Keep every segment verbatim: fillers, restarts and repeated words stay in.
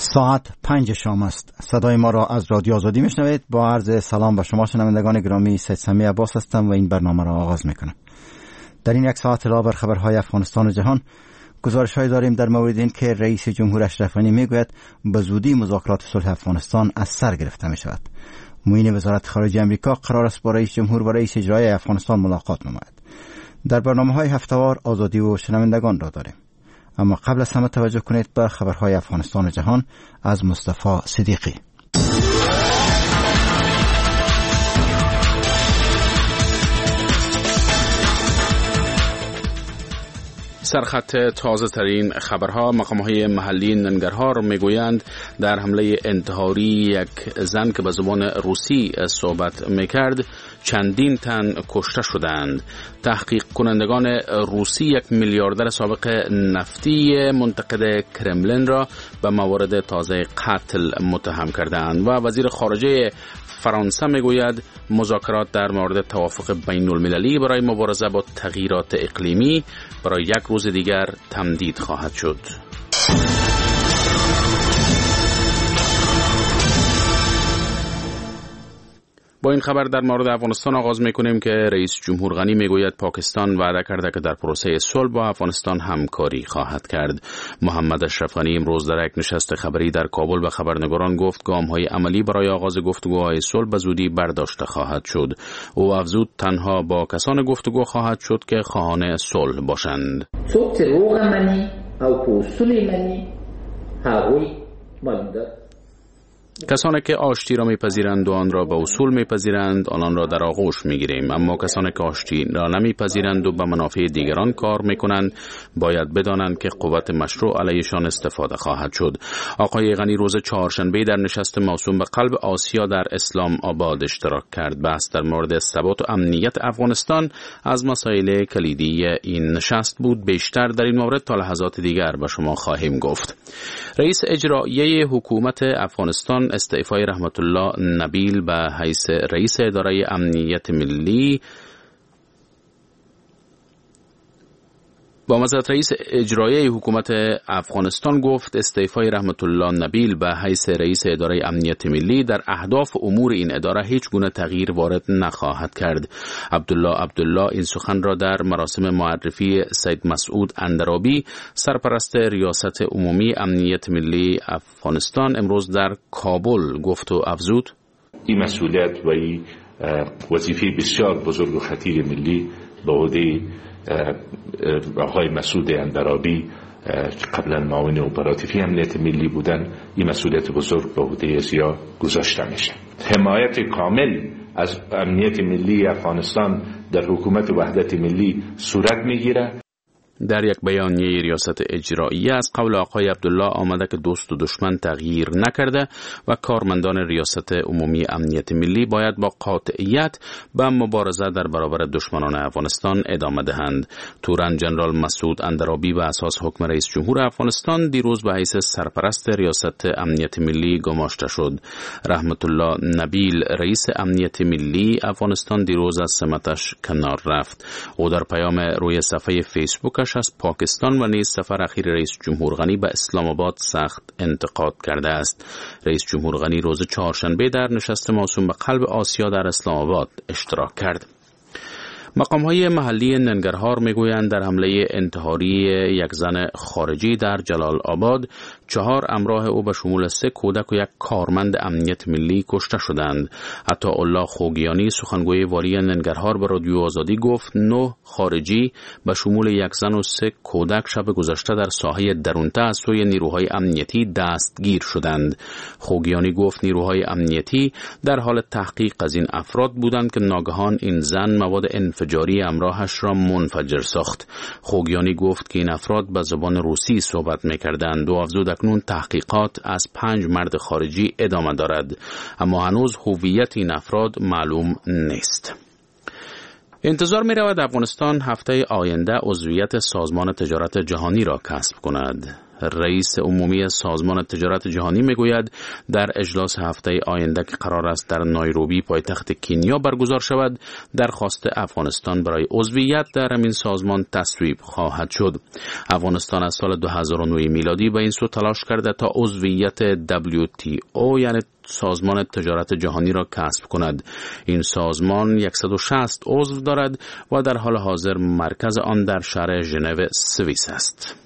ساعت پنج شام است. صدای ما را از رادیو آزادی میشنوید. با عرض سلام به شما شنوندگان گرامی، سید سمی عباس هستم و این برنامه را آغاز میکنم. در این یک ساعت علاوه بر خبرهای افغانستان و جهان، گزارش‌هایی داریم در مورد این که رئیس جمهور اشرف غنی میگوید به زودی مذاکرات صلح افغانستان از سر گرفته می شود. معین وزارت خارجه امریکا قرار است با رئیس جمهور و رئیس اجرایی افغانستان ملاقات نماید. در برنامه‌های هفته‌وار آزادی و شنوندگان را داریم. اما قبل از همه توجه کنید به خبرهای افغانستان و جهان از مصطفی صدیقی. سرخط تازه ترین خبرها. مقام‌های محلی ننگرهار میگویند در حمله انتحاری یک زن که به زبان روسی صحبت میکرد چندین تن کشته شدند. تحقیق کنندگان روسی یک میلیاردر سابق نفتی منتقد کرملین را به موارد تازه قتل متهم کردند و وزیر خارجه فرانسه میگوید مذاکرات در مورد توافق بین المللی برای مبارزه با تغییرات اقلیمی برای یک روز دیگر تمدید خواهد شد. با این خبر در مورد افغانستان آغاز میکنیم که رئیس جمهور غنی میگوید پاکستان وعده کرده که در پروسه صلح با افغانستان همکاری خواهد کرد. محمد اشرف غنی امروز در یک نشست خبری در کابل به خبرنگاران گفت گام‌های عملی برای آغاز گفتگوهای صلح به زودی برداشته خواهد شد. او افزود تنها با کسان گفتگو خواهد شد که خواهان صلح باشند. څوک چې روغ مني او په اصول مني هغوی مالدار کسانی که آشتی را میپذیرند و آن را به اصول میپذیرند آنان را در آغوش میگیریم، اما کسانی که آشتی را نمیپذیرند و به منافع دیگران کار میکنند باید بدانند که قوت مشروع علیشان استفاده خواهد شد. آقای غنی روز چهارشنبه در نشست موسوم به قلب آسیا در اسلام آباد اشتراک کرد. بحث در مورد ثبات و امنیت افغانستان از مسائل کلیدی این نشست بود. بیشتر در این مورد تا لحظات دیگر به شما خواهیم گفت. رئیس اجرایی حکومت افغانستان استعفای رحمت الله نبیل به حیث رئیس اداره امنیت ملی با مزد رئیس اجرایی حکومت افغانستان گفت استعفای رحمت الله نبیل به حیث رئیس اداره امنیت ملی در اهداف امور این اداره هیچ گونه تغییر وارد نخواهد کرد. عبدالله عبدالله این سخن را در مراسم معرفی سید مسعود اندرابی سرپرست ریاست عمومی امنیت ملی افغانستان امروز در کابل گفت و افزود این مسئولیت و این وظیفه بسیار بزرگ و خطیر ملی به عهده آقای مسعود اندرابی قبلا معاون اپراتیوی امنیت ملی بودن، این مسئولیت بزرگ به عهده ضیا گذاشته میشه. حمایت کامل از امنیت ملی افغانستان در حکومت وحدت ملی صورت میگیره. در یک بیانیه ریاست اجرایی از قول آقای عبدالله آمده که دوست و دشمن تغییر نکرده و کارمندان ریاست عمومی امنیت ملی باید با قاطعیت به مبارزه در برابر دشمنان افغانستان ادامه دهند. تورن جنرال مسعود اندرابی به اساس حکم رئیس جمهور افغانستان دیروز به حیث سرپرست ریاست امنیت ملی گماشته شد. رحمت الله نبیل رئیس امنیت ملی افغانستان دیروز از سمتش کنار رفت. او در پیام روی صفحه فیسبوک از پاکستان و نیز سفر اخیر رئیس جمهور غنی به اسلام آباد سخت انتقاد کرده است. رئیس جمهور غنی روز چهارشنبه در نشست موسوم به قلب آسیا در اسلام آباد اشتراک کرد. مقام‌های محلی ننگرهار میگویند در حمله انتحاری یک زن خارجی در جلال آباد چهار همراه او به شمول سه کودک و یک کارمند امنیت ملی کشته شدند. عطاالله خوگیانی سخنگوی والی ننگرهار به رادیو آزادی گفت نه خارجی به شمول یک زن و سه کودک شب گذشته در ساحه درونته از سوی نیروهای امنیتی دستگیر شدند. خوگیانی گفت نیروهای امنیتی در حال تحقیق از این افراد بودند که ناگهان این زن مواد انفجاری همراهش را منفجر ساخت. خوگیانی گفت که این افراد به زبان روسی صحبت می‌کردند و افزود اکنون تحقیقات از پنج مرد خارجی ادامه دارد، اما هنوز هویت این افراد معلوم نیست. انتظار می رود افغانستان هفته آینده عضویت سازمان تجارت جهانی را کسب کند. رئیس عمومی سازمان تجارت جهانی میگوید در اجلاس هفته آینده که قرار است در نایروبی پایتخت کنیا برگزار شود، درخواست افغانستان برای عضویت در همین سازمان تصویب خواهد شد. افغانستان از سال دو هزار و نه میلادی به این سو تلاش کرده تا عضویت دبلیو تی او یعنی سازمان تجارت جهانی را کسب کند. این سازمان صد و شصت عضو دارد و در حال حاضر مرکز آن در شهر ژنو سوئیس است.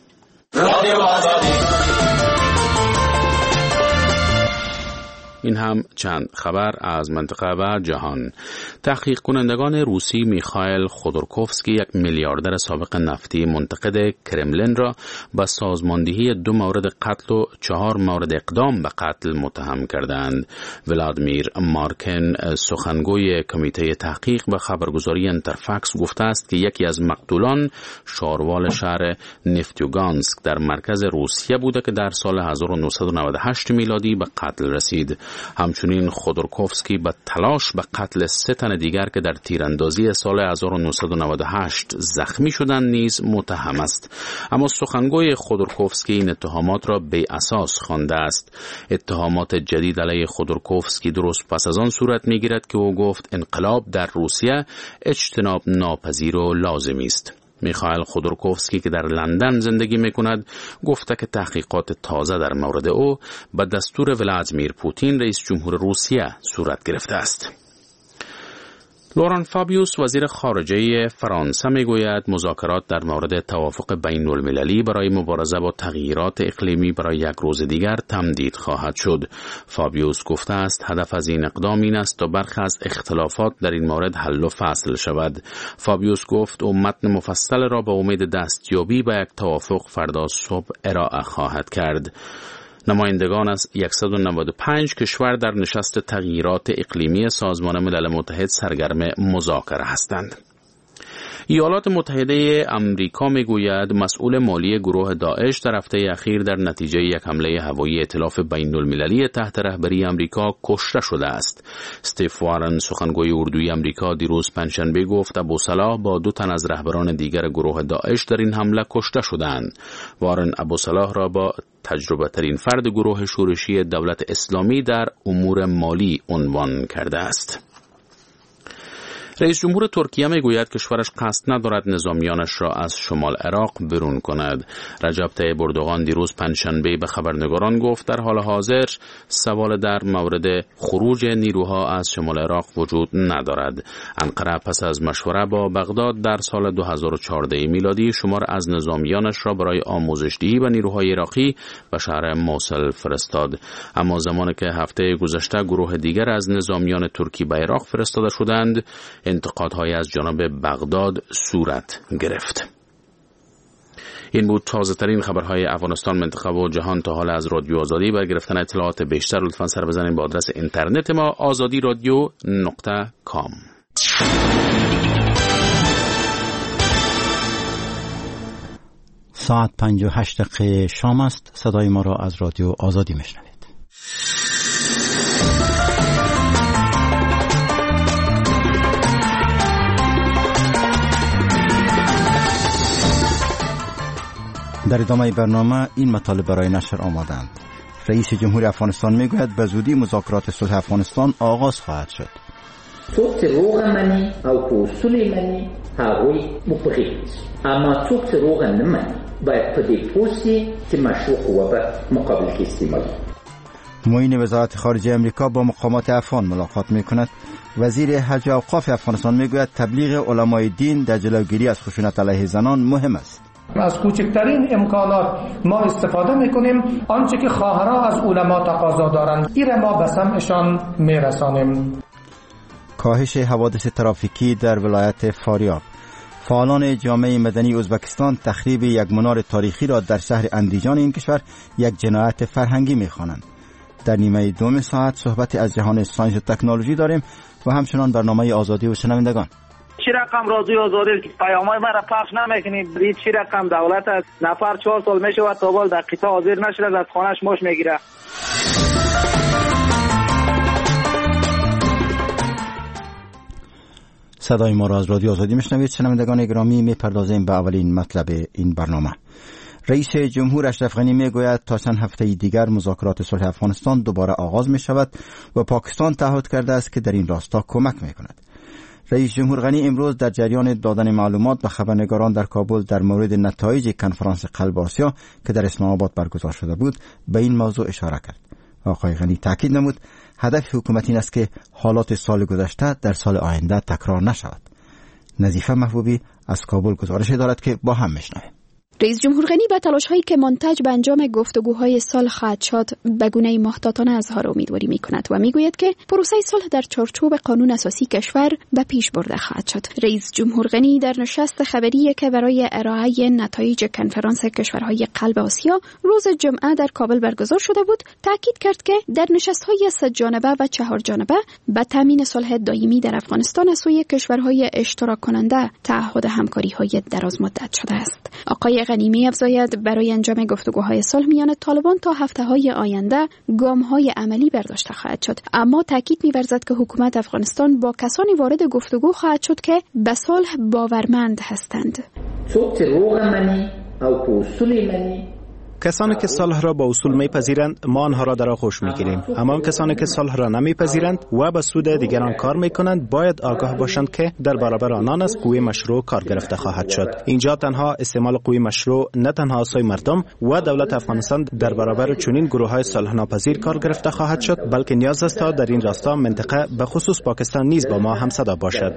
این هم چند خبر از منطقه و جهان. تحقیق کنندگان روسی میخائیل خودورکوفسکی، یک میلیاردر سابق نفتی، منتقد کرملین را به سازماندهی دو مورد قتل و چهار مورد اقدام به قتل متهم کردند. ولادیمیر مارکن، سخنگوی کمیته تحقیق، به خبرگزاری انترفاکس گفته است که یکی از مقتولان شاروال شهر نفتیوگانسک در مرکز روسیه بوده که در سال هزار و نهصد و نود و هشت میلادی به قتل رسید. همچنین خودورکوفسکی به تلاش به قتل سه تن دیگر که در تیراندازی سال هزار و نهصد و نود و هشت زخمی شدند نیز متهم است. اما سخنگوی خودورکوفسکی این اتهامات را بی اساس خوانده است. اتهامات جدید علیه خودورکوفسکی درست پس از آن صورت میگیرد که او گفت انقلاب در روسیه اجتناب ناپذیر و لازمی است. میخائیل خودورکوفسکی که در لندن زندگی میکند گفته که تحقیقات تازه در مورد او به دستور ولادیمیر پوتین رئیس جمهور روسیه صورت گرفته است. لوران فابیوس، وزیر خارجه فرانسه، میگوید مذاکرات در مورد توافق بین المللی برای مبارزه با تغییرات اقلیمی برای یک روز دیگر تمدید خواهد شد. فابیوس گفته است هدف از این اقدام این است تا برخی از اختلافات در این مورد حل و فصل شود. فابیوس گفت او متن مفصل را به امید دستیابی به یک توافق فردا صبح ارائه خواهد کرد. نمایندگان از صد و نود و پنج کشور در نشست تغییرات اقلیمی سازمان ملل متحد سرگرم مذاکره هستند. ایالات متحده امریکا میگوید مسئول مالی گروه داعش در هفته اخیر در نتیجه یک حمله هوایی ائتلاف بین المللی تحت رهبری امریکا کشته شده است. استیو وارن، سخنگوی اردوی امریکا، دیروز پنجشنبه گفت ابوصلاح با دو تن از رهبران دیگر گروه داعش در این حمله کشته شدند. وارن ابوصلاح را با تجربه ترین فرد گروه شورشی دولت اسلامی در امور مالی عنوان کرده است. رئیس جمهور ترکیه میگوید کشورش قصد ندارد نظامیانش را از شمال عراق برون کند. رجب طیب اردوغان دیروز پنجشنبه به خبرنگاران گفت در حال حاضر سوال در مورد خروج نیروها از شمال عراق وجود ندارد. انقره پس از مشوره با بغداد در سال دو هزار و چهارده میلادی شمار از نظامیانش را برای آموزش‌دهی به نیروهای عراقی به شهر موصل فرستاد. اما زمانی که هفته گذشته گروه دیگر از نظامیان ترکی به عراق فرستاده شدند، انتقادهای از جانب بغداد صورت گرفت. این بود تازه ترین خبرهای افغانستان، منطقه و جهان تا حال از رادیو آزادی. برای گرفتن اطلاعات بیشتر لطفاً سر بزنید به آدرس اینترنت ما آزادی رادیو نقطه کام. ساعت پنج و هشت دقیقه شام است. صدای ما را از رادیو آزادی میشنوید. در ادامه برنامه این مطالب برای نشر آمادند. رئیس جمهور افغانستان میگوید به زودی مذاکرات صلح افغانستان آغاز خواهد شد. څوک چې روغه مني او په اصول مني هغوی مفقید، اما څوک چې روغه نه مني باید په دې پوه سي چې مشروع قوه به مقابل کې استعمال. معین وزارت خارجه امریکا با مقامات افغان ملاقات میکند. وزیر حج و اوقاف افغانستان میگوید تبلیغ علمای دین در جلوگیری از خشونت علیه زنان مهم است. از کوچکترین امکانات ما استفاده میکنیم. آنچه که خواهرها از علما تقاضا دارند این ما به سمعشان میرسانیم. کاهش حوادث ترافیکی در ولایت فاریاب. فعالان جامعه مدنی ازبکستان تخریب یک منار تاریخی را در شهر اندیجان این کشور یک جنایت فرهنگی میخوانند. در نیمه دوم ساعت صحبت از جهان ساینس و تکنولوژی داریم و همچنان برنامه آزادی و شنوندگان. چی رقم رادیو آزادی پیامای مرا پخش نمیکنید؟ برید چی رقم دولت است نفر چهار سال میشه و تا بال دقیقه حاضر نشده از خانهش ماش میگیره. صدای ما را از رادیو آزادی میشنوید. شنوندگان گرامی، میپردازیم به اولین مطلب این برنامه. رئیس جمهور اشرف غنی میگوید تا چند هفته دیگر مذاکرات صلح افغانستان دوباره آغاز می شود و پاکستان تعهد کرده است که در این راستا کمک می کند. رئیس جمهور غنی امروز در جریان دادن معلومات به خبرنگاران در کابل در مورد نتایج کنفرانس قلب آسیا که در اسلام آباد برگزار شده بود به این موضوع اشاره کرد. آقای غنی تاکید نمود هدف حکومت این است که حالات سال گذشته در سال آینده تکرار نشود. نظیفه محبوبی از کابل گزارش دارد که با هم میشنویم. رئیس جمهور غنی به تلاش‌هایی که منتج به انجام گفتگوهای صلح خواهد شد به گونه‌ای محتاطانه اظهار امیدواری می‌کند و می‌گوید که پروسه صلح در چارچوب قانون اساسی کشور به پیش برده خواهد شد. رئیس جمهور غنی در نشست خبری که برای ارائه نتایج کنفرانس کشورهای قلب آسیا روز جمعه در کابل برگزار شده بود، تاکید کرد که در نشست‌های سه جانبه و چهار جانبه به تامین صلح دائمی در افغانستان از سوی کشورهای اشتراک کننده تعهد همکاری‌های دراز مدت شده است. آقای غنی می‌افزاید برای انجام گفتگوهای صلح میان طالبان تا هفته‌های آینده گام‌های عملی برداشته خواهد شد، اما تاکید می‌ورزد که حکومت افغانستان با کسانی وارد گفتگو خواهد شد که به صلح باورمند هستند. کسانی که صلح را با اصول میپذیرند ما آنها را در آغوش میگیریم، اما کسانی که صلح را نمیپذیرند و به سود دیگران کار میکنند باید آگاه باشند که در برابر آنان از قوی مشروع کار گرفته خواهد شد. اینجا تنها استعمال قوی مشروع نه تنها سوی مردم و دولت افغانستان در برابر چنین گروه‌های صلح ناپذیر کار گرفته خواهد شد، بلکه نیاز است تا در این راستا منطقه به خصوص پاکستان نیز با ما همصدا باشد.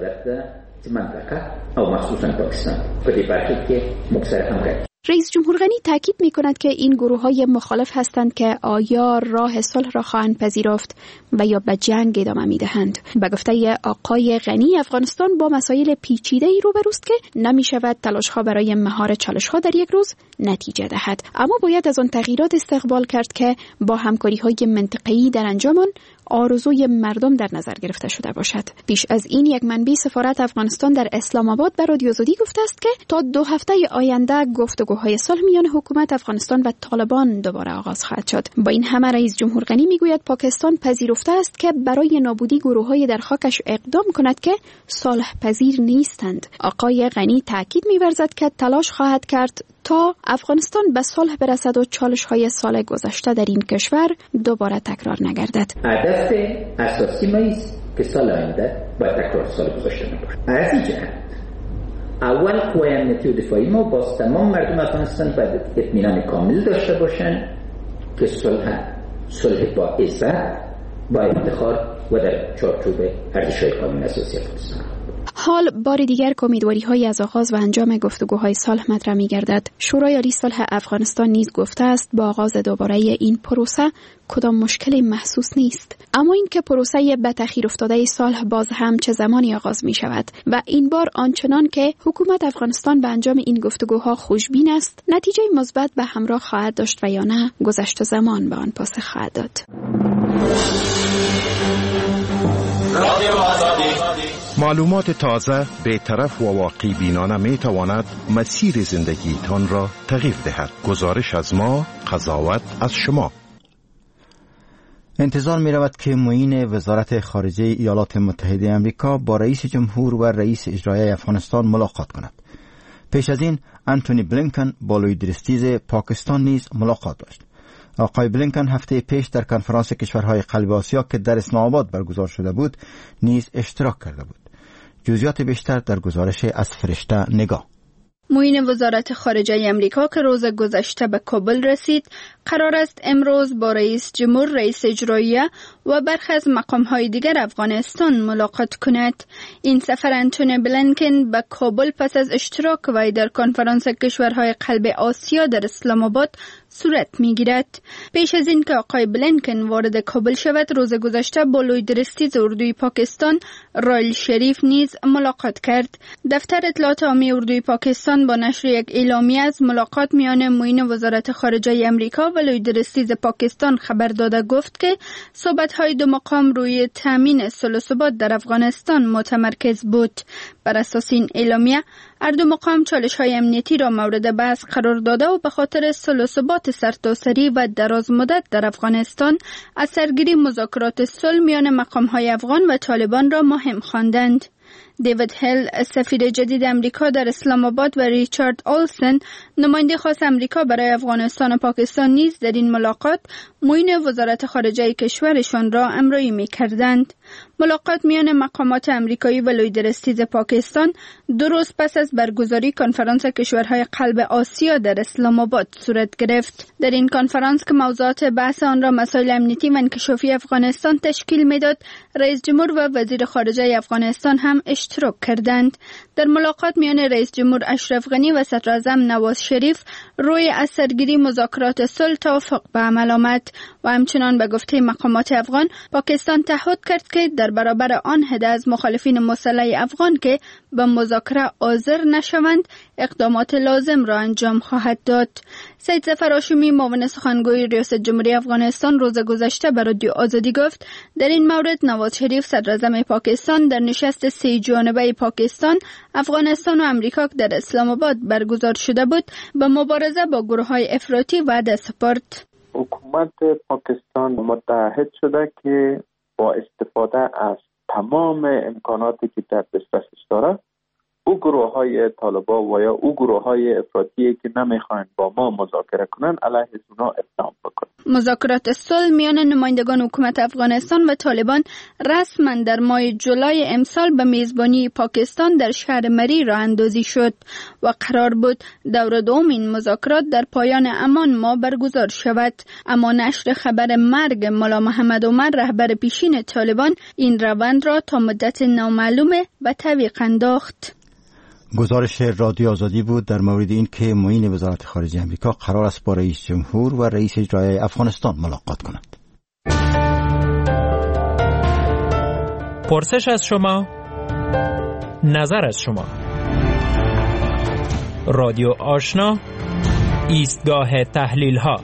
رئیس جمهور غنی تاکید می کند که این گروه‌های مخالف هستند که آیا راه صلح را خواهند پذیرفت و یا به جنگ ادامه می دهند. به گفته آقای غنی افغانستان با مسائل پیچیده‌ای روبروست که نمی شود تلاش‌ها برای مهار چالش‌ها در یک روز نتیجه دهد، اما باید از آن تغییرات استقبال کرد که با همکاری‌های منطقه‌ای در انجام آن آرزوی مردم در نظر گرفته شده باشد. پیش از این یک منبع سفارت افغانستان در اسلام آباد به رادیو آزادی گفته است که تا دو هفته آینده گفتگوهای صلح میان حکومت افغانستان و طالبان دوباره آغاز خواهد شد. با این همه رئیس جمهور غنی میگوید پاکستان پذیرفته است که برای نابودی گروه‌های در خاکش اقدام کند که صلح پذیر نیستند. آقای غنی تاکید می‌ورزد که تلاش خواهد کرد تا افغانستان به صلح برسد و چالش‌های سال گذشته در این کشور دوباره تکرار نگردد. هدف اساسی ما است که سال آینده با تکرار سال گذشته نباشه. از این جهت اول قوای امنیتی و دفاعی ما با تمام مردم افغانستان باید اطمینان کامل داشته باشند که صلح صلح با عزت، با افتخار و در چارچوب ارزش‌های قانون اساسی افغانستان. حال بار دیگر امیدواری‌های از آغاز و انجام گفتگوهای صلح مطرح می‌گردد. شورای عالی صلح افغانستان نیز گفته است با آغاز دوباره این پروسه کدام مشکلی محسوس نیست، اما این که پروسه به تأخیر افتاده صلح باز هم چه زمانی آغاز می شود و این بار آنچنان که حکومت افغانستان به انجام این گفتگوها خوشبین است نتیجه مثبت به همراه خواهد داشت و یا نه گذشت زمان به آن پاسخ خواهد داد. معلومات تازه، بی‌طرف و واقعی بینانه می تواند مسیر زندگیتان را تغییر دهد. گزارش از ما، قضاوت از شما. انتظار می رود که معین وزارت خارجه ایالات متحده آمریکا با رئیس جمهور و رئیس اجرایی افغانستان ملاقات کند. پیش از این انتونی بلینکن با لوید ریستیز پاکستان نیز ملاقات داشت. آقای بلینکن هفته پیش در کنفرانس کشورهای قلب آسیا که در اسلام آباد برگزار شده بود نیز اشتراک کرده بود. جزئیات بیشتر در گزارش از فرشته نگاه. معین وزارت خارجه امریکا که روز گذشته به کابل رسید، قرار است امروز با رئیس جمهور، رئیس اجرایی و برخی از مقام‌های دیگر افغانستان ملاقات کند. این سفر انتونی بلینکن به کابل پس از اشتراک وی در کنفرانس کشورهای قلب آسیا در اسلام آباد صورت می‌گیرد. پیش از این که آقای بلینکن وارد کابل شود، روز گذشته با لوید ریستیز اردوی پاکستان، رایل شریف نیز ملاقات کرد. دفتر اطلاعات عامی اردوی پاکستان با نشر یک اعلامیه از ملاقات میان معین وزارت خارجه امریکا و لوید ریستیز پاکستان خبر داده گفت که صحبت‌های دو مقام روی تامین صلح و ثبات در افغانستان متمرکز بود. بر اساس این اعلامیه هر دو مقام چالش‌های امنیتی را مورد بحث قرار داده و به خاطر صلح و ثبات سرتاسری و دراز مدت در افغانستان از سرگیری مذاکرات صلح میان مقام‌های افغان و طالبان را مهم خواندند. دیوید هیل سفیر جدید امریکا در اسلام آباد و ریچارد اولسن نماینده خاص امریکا برای افغانستان و پاکستان نیز در این ملاقات معین وزارت خارجه کشورشان را همراهی می‌کردند. ملاقات میان مقامات امریکایی و لویدرستیز پاکستان دو روز پس از برگزاری کنفرانس کشورهای قلب آسیا در اسلام آباد صورت گرفت. در این کنفرانس که موضوعات بحث آن را مسائل امنیتی و انکشافی افغانستان تشکیل میداد، رئیس جمهور و وزیر خارجه افغانستان هم اشتراک کردند. در ملاقات میان رئیس جمهور اشرف غنی و صدر اعظم نواز شریف روی اثرگیری مذاکرات صلح توافق به عمل آمد و همچنان به گفته مقامات افغان پاکستان تعهد کرد که در برابر آن عده از مخالفین مسلح افغان که به مذاکره حاضر نشوند اقدامات لازم را انجام خواهد داد. سید ظفر هاشمی معاون سخنگوی ریاست جمهوری افغانستان روز گذشته به رادیو آزادی گفت در این مورد نواز شریف صدر اعظم پاکستان در نشست سه جانبه پاکستان، افغانستان و امریکا که در اسلام آباد برگزار شده بود به مبارزه با گروه‌های افراطی وعده سپرد. حکومت پاکستان متعهد شده که با استفاده از تمام امکاناتی که در دسترسش داره او گروه های طالبان و یا او گروه های افراطی که نمیخواین با ما مذاکره کنن علیه اونا اقدام بکنن. مذاکرات صلح میان نمایندگان حکومت افغانستان و طالبان رسما در ماه جولای امسال به میزبانی پاکستان در شهر مری راه اندازی شد و قرار بود دور دوم این مذاکرات در پایان همان ماه برگزار شود، اما نشر خبر مرگ ملا محمد عمر رهبر پیشین طالبان این روند را تا مدت نامعلومه به تعویق انداخت. گزارش رادیو آزادی بود در مورد این که معین وزارت خارجه امریکا قرار است با رئیس جمهور و رئیس اجرایی افغانستان ملاقات کند. پرسش از شما، نظر از شما. رادیو آشنا، ایستگاه تحلیل ها.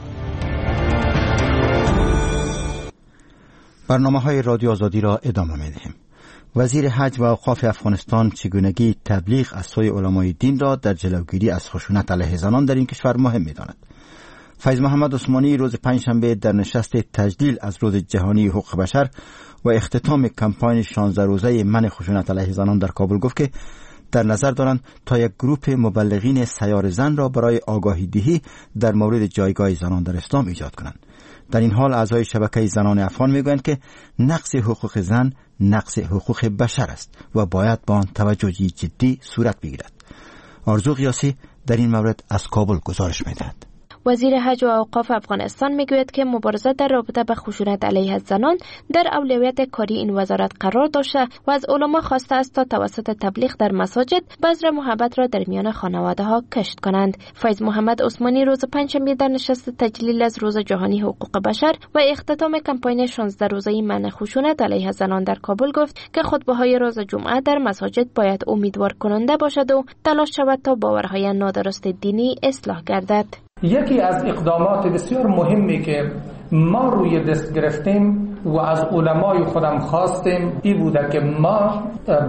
برنامه های رادیو آزادی را ادامه می دهیم. وزیر حج و اوقاف افغانستان چگونگی تبلیغ از سوی علمای دین را در جلوگیری از خشونت علیه زنان در این کشور مهم می‌داند. فیض محمد عثمانی روز پنجشنبه در نشست تجلیل از روز جهانی حقوق بشر و اختتام کمپاین شانزده روزه منع خشونت علیه زنان در کابل گفت که در نظر دارند تا یک گروپ مبلغین سیار زن را برای آگاهی دهی در مورد جایگاه زنان در اسلام ایجاد کنند. در این حال اعضای شبکه زنان افغان میگویند که نقض حقوق زن نقض حقوق بشر است و باید با آن توجهی جدی صورت بگیرد. آرزو قیاسی در این مورد از کابل گزارش می‌دهد. وزیر حج و اوقاف افغانستان میگوید که مبارزه در رابطه با خشونت علیه زنان در اولویت کاری این وزارت قرار داشته و از علما خواسته است تا توسط تبلیغ در مساجد بذر محبت را در میان خانواده ها کشت کنند. فیض محمد عثمانی روز پنجشنبه در نشست تجلیل از روز جهانی حقوق بشر و اختتام کمپاین شانزده روزه منع خشونت علیه زنان در کابل گفت که خطبه‌های روز جمعه در مساجد باید امیدوار کننده باشد و تلاش شود تا باورهای نادرست دینی اصلاح گردد. یکی از اقدامات بسیار مهمی که ما روی دست گرفتیم و از علمای خودم خواستیم این بوده که ما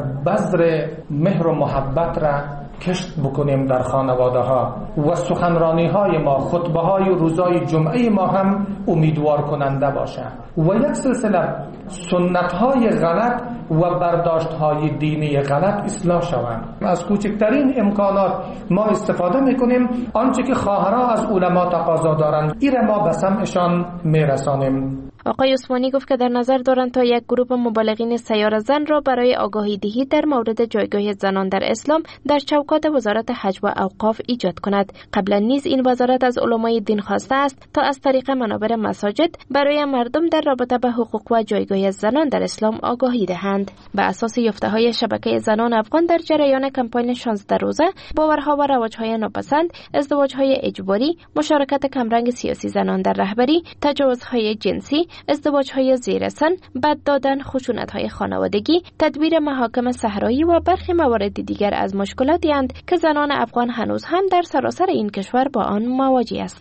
بذر مهر و محبت را کشت بکنیم در خانواده ها و سخنرانی های ما، خطبه های روزای جمعه ما هم امیدوار کننده باشه و یک سلسله سنت های غلط و برداشت های دینی غلط اصلاح شوند. از کوچکترین امکانات ما استفاده میکنیم، آنچه که خواهرها از علما تقاضا دارند این را ما به سمعشان میرسانیم. آقای عثمانی گفت که در نظر دارند تا یک گروه مبلغین سیار زن را برای آگاهی دهی در مورد جایگاه زنان در اسلام در چوکات وزارت حج و اوقاف ایجاد کند. قبلا نیز این وزارت از علمای دین خواسته است تا از طریق منابر مساجد برای مردم در رابطه با حقوق و جایگاه زنان در اسلام آگاهی دهند. به اساس یافته‌های شبکه زنان افغان در جریان کمپاین شانزده روزه، باورها و رواج‌های ناپسند، ازدواج‌های اجباری، مشارکت کمرنگ سیاسی زنان در رهبری، تجاوزهای جنسی، ازدواج‌های زیر سن، بد دادن، خشونت‌های خانوادگی، تدبیر محاکم صحرایی و برخی موارد دیگر از مشکلاتی اند که زنان افغان هنوز هم در سراسر این کشور با آن مواجه هستند.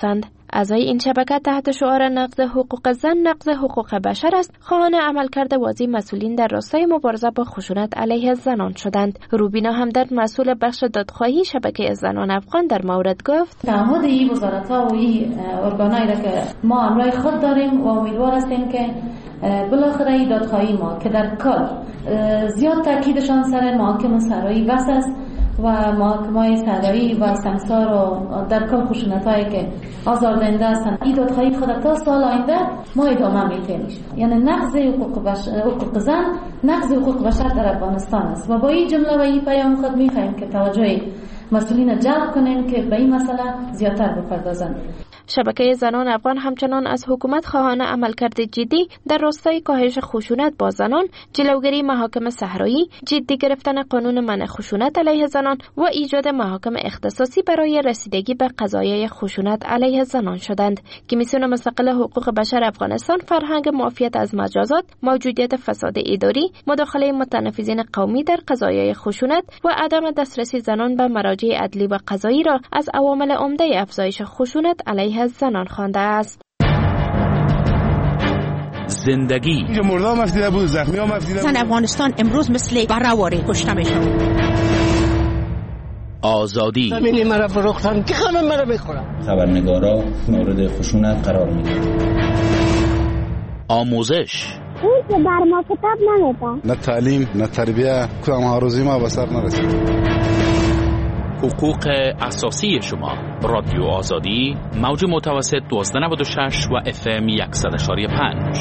اعضای این شبکه تحت شعار نقض حقوق زن نقض حقوق بشر است خواهان عملکرد واضح مسئولین در راستای مبارزه با خشونت علیه زنان شدند. روبینا همدرد مسئول بخش دادخواهی شبکه زنان افغان در مورد گفت تعهد این وزارت‌ها و این ارگانایی را که ما همراه خود داریم و امیدوار هستیم که بالاخره این دادخواهی ما که در کل زیاد تاکیدشان سر محاکم سرایی بس است و محاکم‌های سرایی و سمسار و در کل خشونت‌هایی که آزاردهنده هستند این دادخواهی خود تا سال آینده ما ادامه می‌دیم. یعنی نقض حقوق بشر، حقوق زن، نقض حقوق بشر در افغانستان است و با این جمله و این پیام خود می‌خواهیم که توجه مسئولین جلب کنیم که به این مسئله زیادتر بپردازند. شبکه زنان افغان همچنان از حکومت خواهان عملکرد جدی در راستای کاهش خشونت با زنان، جلوگیری محاکم صحرایی، جدی گرفتن قانون منع خشونت علیه زنان و ایجاد محاکم اختصاصی برای رسیدگی به قضایای خشونت علیه زنان شدند. کمیسیون مستقل حقوق بشر افغانستان فرهنگ معافیت از مجازات، موجودیت فساد اداری، مداخله متنفذین قومی در قضایای خشونت و عدم دسترسی زنان به مراجع عدلی و قضایی را از عوامل عمده افزایش خشونت علیه زنان خوانده است. زندگی مردم مفیده بود، زخمی ها مفیده بود. زن افغانستان امروز مثل برآواره کشته میشن. آزادی زمین مرا فروختن که همه مرا میخورن. خبرنگارا مورد خشونت قرار میگیرن. آموزش اون که بر ما کتاب نمیدن. نه تعلیم نه تربیه کدام آرزوی ما به سر نرسید. حقوق اساسی شما. رادیو آزادی موج متوسط دوازده نود و شش و اف ام صد و پنج.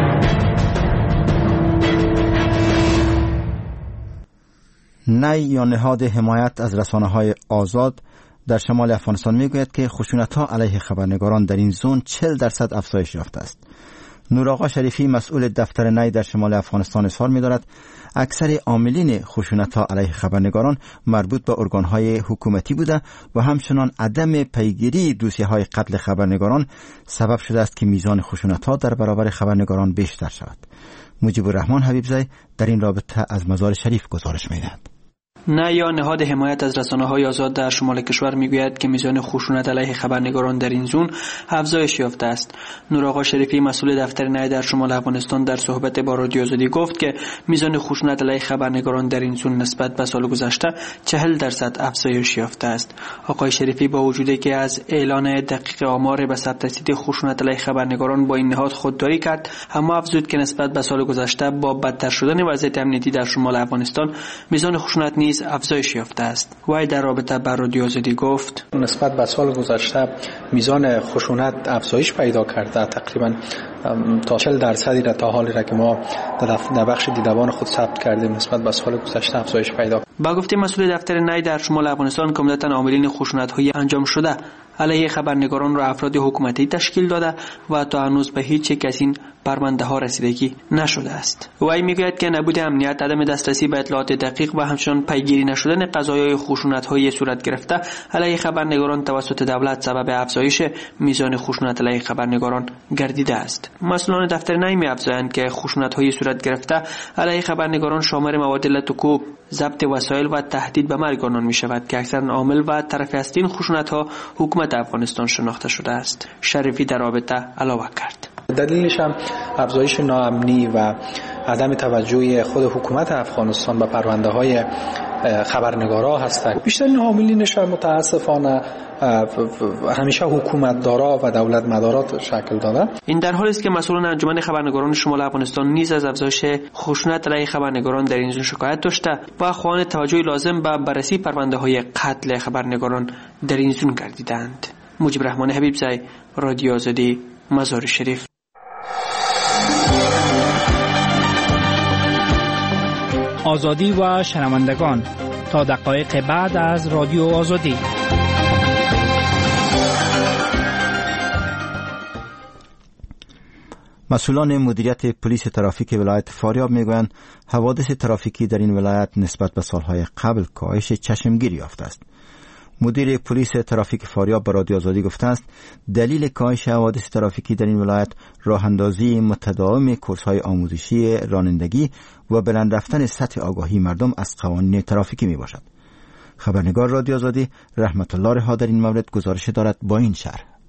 نی یا نهاد حمایت از رسانه‌های آزاد در شمال افغانستان میگوید که خشونت‌ها علیه خبرنگاران در این زون چهل درصد افزایش یافته است. نور آقا شریفی مسئول دفتر نی در شمال افغانستان اظهار می‌دارد اکثر عاملین خشونت‌ها علیه خبرنگاران مربوط به ارگان‌های حکومتی بوده و همچنان عدم پیگیری دوسیه‌های قتل خبرنگاران سبب شده است که میزان خشونت‌ها در برابر خبرنگاران بیشتر شود. مجیب الرحمن حبیبزی در این رابطه از مزار شریف گزارش می‌دهد. نه یا نهاد حمایت از رسانه‌های آزاد در شمال کشور میگوید که میزان خشونت علیه خبرنگاران در این زون افزایش یافته است. نور آقا شریفی مسئول دفتر نه در شمال افغانستان در صحبت با رادیو آزادی گفت که میزان خشونت علیه خبرنگاران در این زون نسبت به سال گذشته چهل درصد افزایش یافته است. آقای شریفی با وجودی که از اعلان دقیق آمار به ثبت رسیدگی خشونت علیه خبرنگاران با این نهاد خودداری کرد، اما افزود که نسبت به سال گذشته با بدتر شدن وضعیت امنیتی در شمال افغانستان میزان خشونت نیز افزایش یافته است. وی در رابطه با رادیو آزادی گفت نسبت به سال گذشته میزان خشونت افزایش پیدا کرده، تقریبا تا چهل درصدی را تا حالی را که ما در بخش دیدبان خود ثبت کردیم نسبت به سال گذشته افزایش پیدا. با گفته مسئول دفتر نی در شمال افغانستان که عمدتاً عاملین خشونت‌های انجام شده علیه خبرنگاران را افراد حکومتی تشکیل داده و تا هنوز به هیچ یک از این پرونده ها رسیدگی نشده است. وی میگوید که نبود امنیت، عدم دسترسی به اطلاعات دقیق و همچنین پیگیری نشدن قضایای خشونت‌های صورت گرفته علیه خبرنگاران توسط دولت سبب افزایش میزان خشونت علیه خبرنگاران گردیده است. مسئولان دفتر نی می‌افزایند که خشونت‌های صورت گرفته علیه خبرنگاران شامل مواد لطوکوب، ضبط وسایل و تهدید به مرگ آنان می‌شود که اکثر عامل و طرف اصلی این خشونت‌ها حکومت افغانستان شناخته شده است. شریفی در رابطه علاوه کرد دلیلش هم افزایش ناامنی و عدم توجه خود حکومت افغانستان به پرونده های خبرنگارا هستند. بیشترین حاملینش متاسفانه همیشه حکومت دارا و دولت مدارات شکل داده. این در حالی است که مسئولان انجمن خبرنگاران شمال افغانستان نیز از افزایش خشونت علیه خبرنگاران در این زون شکایت داشته و خواهان توجه لازم به بررسی پرونده های قتل خبرنگاران در این زون گردیدند. مجیب الرحمن حبیبزی، رادیو آزادی، مزار شریف. آزادی و شنوندگان تا دقایق بعد از رادیو آزادی. مسئولان مدیریت پلیس ترافیک ولایت فاریاب میگویند حوادث ترافیکی در این ولایت نسبت به سالهای قبل کاهش چشمگیری یافته است. مدیر پلیس ترافیک فاریاب به رادیو آزادی گفته است دلیل کاهش حوادث ترافیکی در این ولایت راه اندازی متداوم کورس‌های آموزشی رانندگی و بلند رفتن سطح آگاهی مردم از قوانین ترافیکی می باشد. خبرنگار رادیو آزادی رحمت الله رها در این مورد گزارش دارد با این شرح.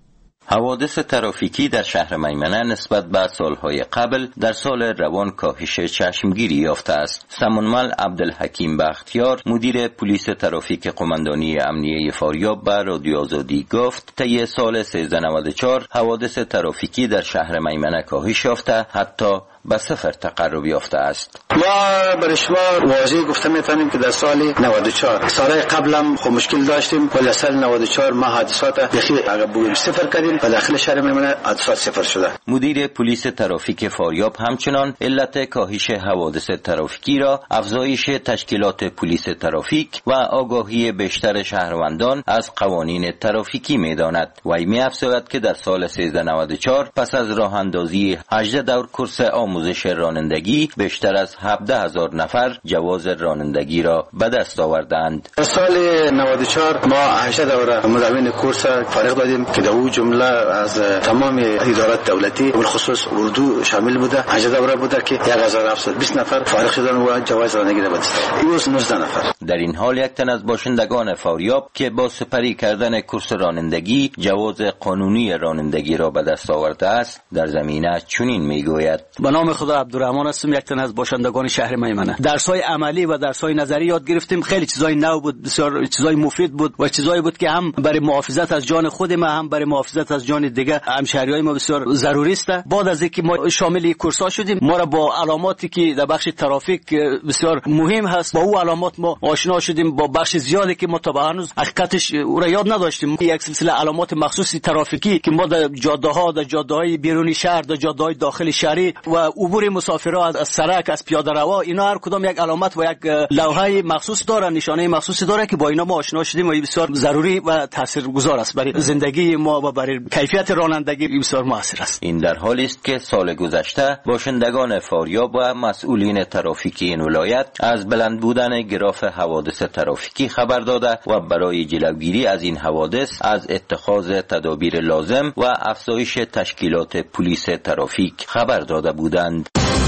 حوادث ترافیکی در شهر میمنه نسبت به سالهای قبل در سال روان کاهش چشمگیری یافته است. سمنمل عبدالحکیم بختیار مدیر پلیس ترافیک قماندانی امنیه فاریاب به رادیو آزادی گفت طی سال سیزده نود و چهار حوادث ترافیکی در شهر میمنه کاهش یافته، حتی به صفر تقرب یافته است. ما برای شما واضح گفته میتونیم که در سال نود و چهار سالهای قبلم خب مشکل داشتیم، ولی سال نود و چهار ما حادثات داخل اگر بگویم صفر کردیم و داخل شهر میمنه حادثات صفر شده. مدیر پلیس ترافیک فاریاب همچنان علت کاهش حوادث ترافیکی را افزایش تشکیلات پلیس ترافیک و آگاهی بیشتر شهروندان از قوانین ترافیکی میداند. وی می‌افزاید که در سال سیزده نود و چهار پس از راه اندازی هجده دور کورس آموزش رانندگی بیشتر از هفده هزار نفر جواز رانندگی را به دست آوردند. در سال نود و چهار ما هجده دوره مداوم کورس فارغ دادیم که در اون جمله از تمام ادارات دولتی و خصوص اردو شامل بوده. هجده دوره بوده که هزار و هفتصد و بیست نفر فارغ شدن و جواز رانندگی را به دست آوردند. نوزده نفر. در این حال یک تن از باشندگان فاریاب که با سپری کردن کورس رانندگی جواز قانونی رانندگی را به دست آورده است در زمینه چنین میگوید: به نام خدا عبدالرحمن هستم، یک تن از باشندگان شهر میمنه. درس‌های عملی و درس‌های نظری یاد گرفتیم. خیلی چیزای نو بود، بسیار چیزای مفید بود و چیزایی بود که هم برای محافظت از جان خود ما هم برای محافظت از جان دیگه همشهریای ما بسیار ضروری است. بعد از اینکه ما شامل کورس‌ها شدیم، ما را با علاماتی که در بخش ترافیک بسیار مهم هست با اون علامات ما آشنا شدیم. با بخش زیادی که ما تا به هنوز حقیقتش او را یاد نداشتیم، یک سلسله علامات مخصوصی ترافیکی که ما در جاده‌ها، در جاده‌های بیرونی شهر، در جاده‌های داخل شهری و عبور مسافران از سرک، از پیاده روا، اینا هر کدام یک علامت و یک لوحه مخصوص داره، نشانه مخصوصی داره که با اینا ما آشنا شدیم و بسیار ضروری و تاثیرگذار است برای زندگی ما و برای کیفیت رانندگی بسیار موثر است. این در حالی است که سال گذشته باشندگان فاریاب و مسئولین ترافیکی این ولایت از بلند بودن گراف حوادث ترافیکی خبر داده و برای جلوگیری از این حوادث از اتخاذ تدابیر لازم و افزایش تشکیلات پلیس ترافیک خبر داده بودند.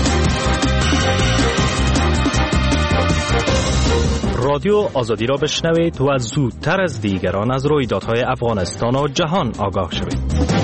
رادیو آزادی را بشنوید و زودتر از دیگران از رویدادهای افغانستان و جهان آگاه شوید.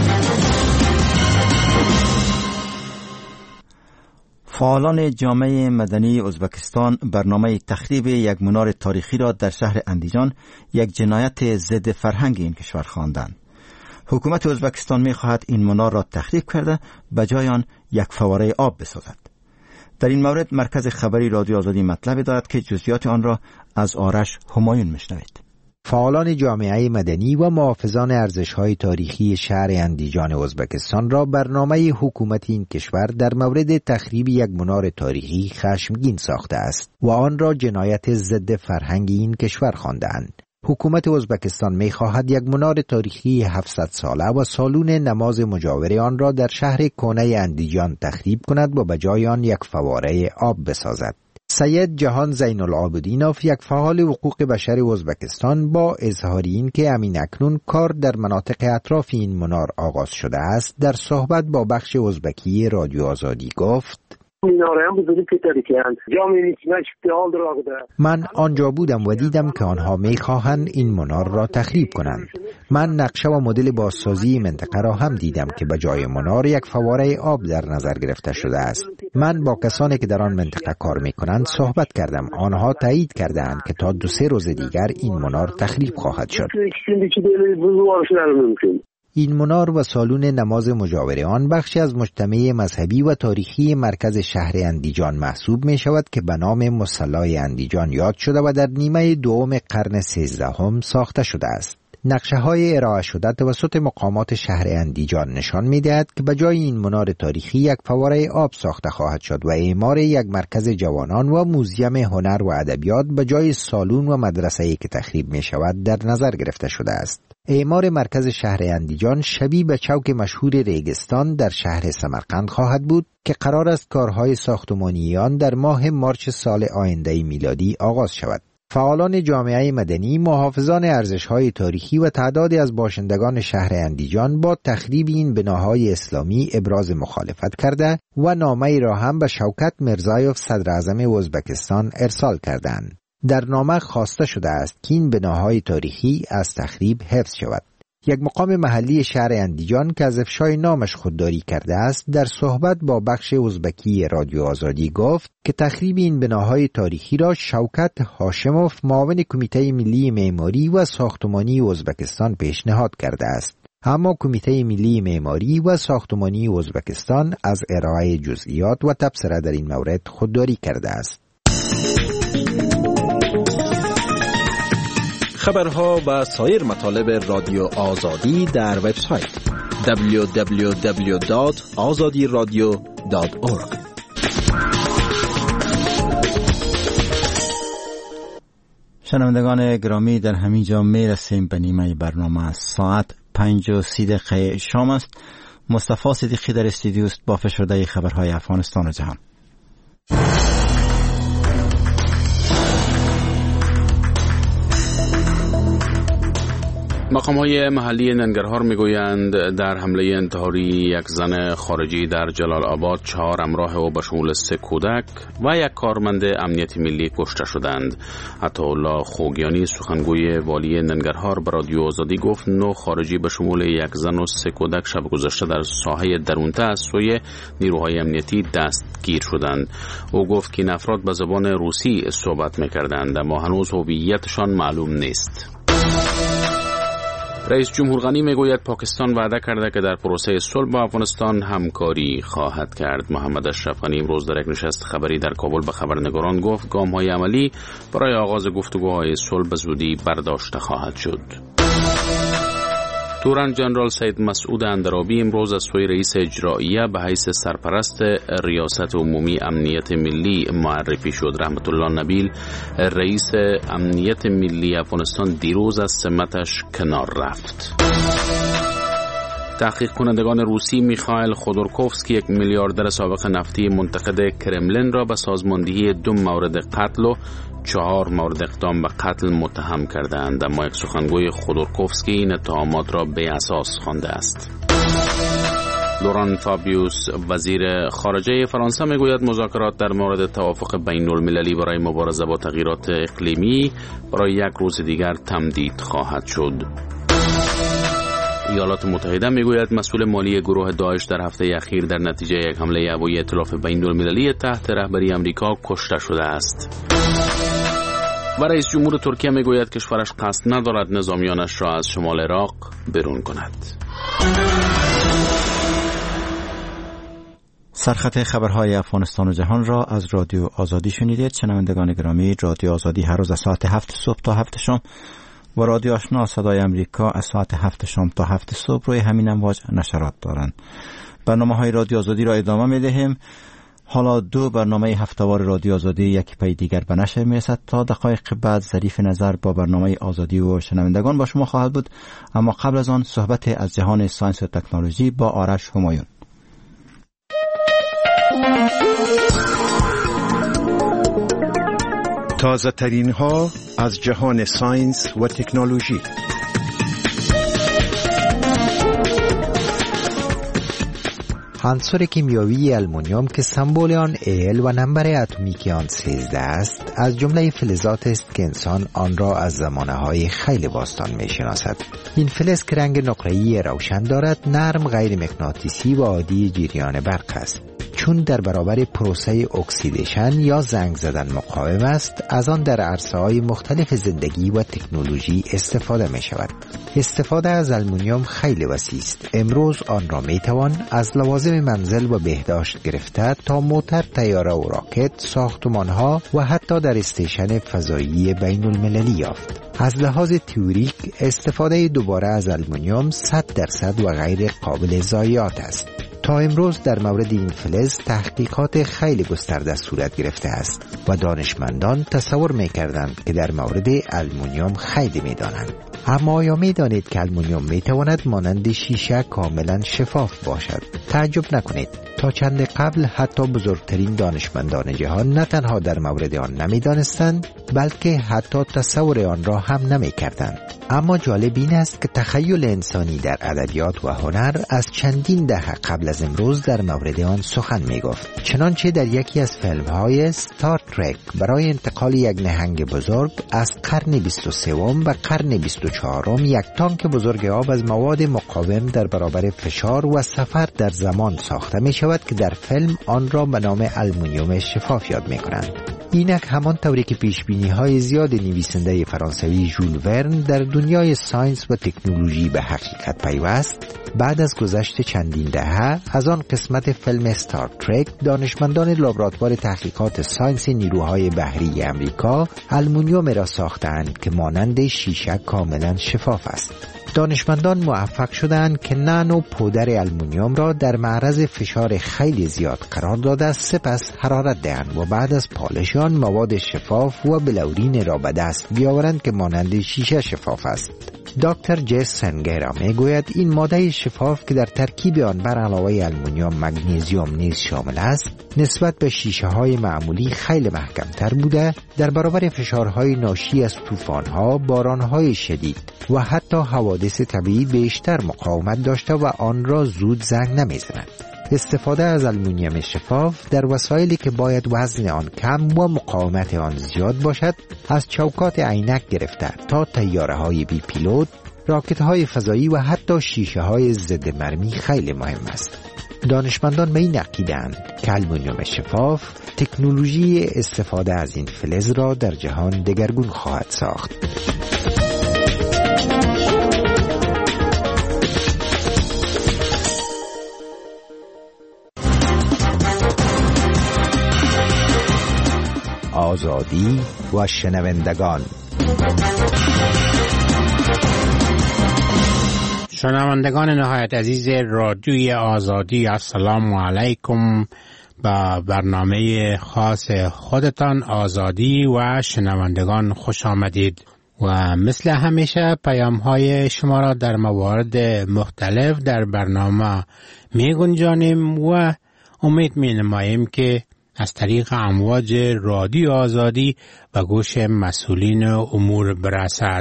فعالان جامعه مدنی ازبکستان برنامه تخریب یک منار تاریخی را در شهر اندیجان یک جنایت ضد فرهنگ این کشور خواندند. حکومت ازبکستان می خواهد این منار را تخریب کرده به جای آن یک فواره آب بسازد. در این مورد مرکز خبری رادیو آزادی مطلب دارد که جزئیات آن را از آرش همایون میشنوید. فعالان جامعه مدنی و محافظان ارزش‌های تاریخی شهر اندیجان ازبکستان را برنامه حکومت این کشور در مورد تخریب یک منار تاریخی خشمگین ساخته است و آن را جنایت ضد فرهنگ این کشور خواندند. حکومت ازبکستان می خواهد یک منار تاریخی هفتصد ساله و سالون نماز مجاور آن را در شهر کهنه اندیجان تخریب کند و به جای آن یک فواره آب بسازد. سید جهان زین العابدینوف، یک فعال حقوق بشر ازبکستان، با اظهار این که همین اکنون کار در مناطق اطراف این منار آغاز شده است، در صحبت با بخش ازبکی رادیو آزادی گفت: من آنجا بودم و دیدم که آنها میخواهند این منار را تخریب کنند. من نقشه و مدل بازسازی منطقه را هم دیدم که به جای منار یک فواره آب در نظر گرفته شده است. من با کسانی که در آن منطقه کار میکنند صحبت کردم. آنها تایید کردند که تا دو سه روز دیگر این منار تخریب خواهد شد. این منار و سالون نماز مجاور آن بخشی از مجتمع مذهبی و تاریخی مرکز شهر اندیجان محسوب می شود که به نام مصلی اندیجان یاد شده و در نیمه دوم قرن سیزدهم ساخته شده است. نقشه های ارائه شده توسط مقامات شهر اندیجان نشان می دهد که به جای این منار تاریخی یک فواره آب ساخته خواهد شد و اعمار یک مرکز جوانان و موزیم هنر و ادبیات به جای سالون و مدرسه‌ای که تخریب می شود در نظر گرفته شده است. اعمار مرکز شهر اندیجان شبیه به چوک مشهور ریگستان در شهر سمرقند خواهد بود که قرار است کارهای ساختمانی آن در ماه مارچ سال آینده میلادی آغاز شود. فعالان جامعه مدنی، محافظان ارزش‌های تاریخی و تعدادی از باشندگان شهر اندیجان با تخریب این بناهای اسلامی ابراز مخالفت کرده و نامه‌ای را هم به شوکت میرزایوف صدر اعظم ازبکستان ارسال کردند. در نامه خواسته شده است که این بناهای تاریخی از تخریب حفظ شود. یک مقام محلی شهر اندیجان که از افشای نامش خودداری کرده است در صحبت با بخش ازبکی رادیو آزادی گفت که تخریب این بناهای تاریخی را شوکت هاشموف معاون کمیته ملی معماری و ساختمانی ازبکستان پیشنهاد کرده است. اما کمیته ملی معماری و ساختمانی ازبکستان از ارائه جزئیات و تبصره در این مورد خودداری کرده است. خبرها و سایر مطالب رادیو آزادی در وبسایت دبلیو دبلیو دبلیو دات آزادی رادیو دات اورگ. شنوندگان گرامی، در همین جا می رسیم به نیمه برنامه. ساعت پنج و سی دقیقه شام است. مصطفی صدیقی در استودیو است با فشرده خبرهای افغانستان و جهان. مقام‌های محلی ننگرهار میگویند در حمله انتحاری یک زن خارجی در جلال آباد چهار همراه او به شمول سه کودک و یک کارمند امنیت ملی کشته شدند. عطاالله خوگیانی سخنگوی والی ننگرهار به رادیو آزادی گفت نه خارجی به شمول یک زن و سه کودک شب گذشته در ساحه درونته از سوی نیروهای امنیتی دستگیر شدند. او گفت که این افراد به زبان روسی صحبت می‌کردند اما هنوز هویتشان معلوم نیست. رئیس جمهور غنی میگوید پاکستان وعده کرده که در پروسه صلح با افغانستان همکاری خواهد کرد. محمد اشرف غنی امروز در یک نشست خبری در کابل به خبرنگاران گفت گام‌های عملی برای آغاز گفتگوهای صلح به زودی برداشته خواهد شد. تورن جنرال سید مسعود اندرابی امروز از سوی رئیس اجرائیه به حیث سرپرست ریاست عمومی امنیت ملی معرفی شد. رحمت الله نبیل رئیس امنیت ملی افغانستان دیروز از سمتش کنار رفت. تحقیق کنندگان روسی میخائیل خودورکوفسکی یک میلیاردر سابق نفتی منتقد کرملین را به سازماندهی دو مورد قتل و چهار مورد اقدام به قتل متهم کردند، اما یک سخنگوی خودورکوفسکی این اتهامات را بی اساس خوانده است. لوران فابیوس وزیر خارجه فرانسه میگوید مذاکرات در مورد توافق بین المللی برای مبارزه با تغییرات اقلیمی برای یک روز دیگر تمدید خواهد شد. ایالات متحده میگوید مسئول مالی گروه داعش در هفته اخیر در نتیجه یک حمله هوایی ائتلاف بین المللی تحت رهبری امریکا کشته شده است. و رئیس جمهور ترکیه میگوید کشورش قصد ندارد نظامیانش را از شمال عراق بیرون کند. سرخط خبرهای افغانستان و جهان را از رادیو آزادی شنیدید. شنوندگان گرامی، رادیو آزادی هر روز از ساعت هفت صبح تا هفت شام و رادیو آشنا صدای امریکا از ساعت هفت شام تا هفت صبح روی همین امواج نشرات دارند. برنامه های رادیو آزادی را ادامه می دهیم. حالا دو برنامه هفتهوار رادیو آزادی یکی پی دیگر به نشر می رسد. تا دقایق بعد ظریف نظر با برنامه آزادی و شنوندگان با شما خواهد بود، اما قبل از آن صحبت از جهان ساینس و تکنولوژی با آرش همایون. تازه ترین ها از جهان ساینس و تکنولوژی. عنصر کیمیایی آلومینیوم که سمبل آن ال و نمبر اتمیک آن سیزده است، از جمله فلزات است که انسان آن را از زمانه‌های خیلی باستان می‌شناسد. این فلز که رنگ نقره‌ای روشن دارد، نرم، غیر مغناطیسی و عادی جریان برق است. چون در برابر پروسه اکسیدیشن یا زنگ زدن مقاوم است، از آن در عرصه‌های مختلف زندگی و تکنولوژی استفاده می شود. استفاده از آلومینیوم خیلی وسیع است. امروز آن را می توان از لوازم منزل و بهداشت گرفته تا موتور، طیاره و راکت، ساختمان‌ها و حتی در استیشن فضایی بین المللی یافت. از لحاظ تئوریک استفاده دوباره از آلومینیوم صد درصد و غیر قابل ضایعات است. تا امروز در مورد این فلز تحقیقات خیلی گسترده صورت گرفته است و دانشمندان تصور می‌کردند که در مورد آلومینیوم خیلی می‌دانند. اما آیا می‌دانید که آلومینیوم می‌تواند مانند شیشه کاملا شفاف باشد؟ تعجب نکنید. تا چند قبل حتی بزرگترین دانشمندان جهان نه تنها در مورد آن نمی‌دانستند، بلکه حتی تصور آن را هم نمی‌کردند. اما جالب این است که تخیل انسانی در ادبیات و هنر از چندین دهه قبل از امروز در مورد آن سخن می گفت. چنانچه در یکی از فیلم‌های ستار ترک برای انتقال یک نهنگ بزرگ از قرن بیست و سوم و قرن بیست و چهارم یک تانک بزرگ آب از مواد مقاوم در برابر فشار و سفر در زمان ساخته می شود که در فیلم آن را به نام آلومینیوم شفاف یاد می کنند. اینک همان طوری که پیشبینی های زیاد نویسنده فرانسوی ژول ورن در دنیای ساینس و تکنولوژی به حقیقت پیوست، بعد از گذشت چندین دهه از آن قسمت فیلم ستار ترک دانشمندان لابراتوار تحقیقات ساینس نیروهای بحری امریکا آلومینیوم را ساختند که مانند شیشه کاملا شفاف است. دانشمندان موفق شدند که نانو پودر آلومینیوم را در معرض فشار خیلی زیاد قرار داده، سپس حرارت دهند و بعد از پالش آن مواد شفاف و بلورین را به دست بیاورند که مانند شیشه شفاف است. دکتر جیس سنگرا میگوید این ماده شفاف که در ترکیب آن بر علاوه آلومینیوم مگنیزیوم نیز شامل است، نسبت به شیشه های معمولی خیلی محکم تر بوده، در برابر فشارهای ناشی از طوفان‌ها، باران‌های شدید و حتی حوادث طبیعی بیشتر مقاومت داشته و آن را زود زنگ نمی‌زند. استفاده از آلومینیوم شفاف در وسایلی که باید وزن آن کم و مقاومت آن زیاد باشد، از چوکات عینک گرفته تا طیاره‌های بی پیلوت، راکت‌های فضایی و حتی شیشه‌های ضد مرمی خیلی مهم است. دانشمندان به این عقیده‌اند که آلومینیوم شفاف تکنولوژی استفاده از این فلز را در جهان دگرگون خواهد ساخت. آزادی و شنوندگان. شنوندگان نهایت عزیز رادیوی آزادی، السلام علیکم. با برنامه خاص خودتان آزادی و شنوندگان خوش آمدید و مثل همیشه پیام های شما را در موارد مختلف در برنامه می گنجانیم و امید می نماییم که از طریق امواج رادیو آزادی و گوش مسئولین امور برسد.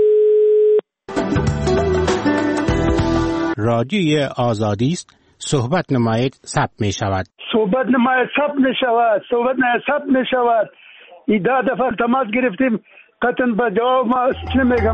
رادیوی آزادی است، صحبت نمایید ثبت می شود. صحبت نمایید ثبت می شود. صحبت نمایید ثبت می شود. ای ده دفعه تماس گرفتیم، قطعا به جواب ما چی میگم.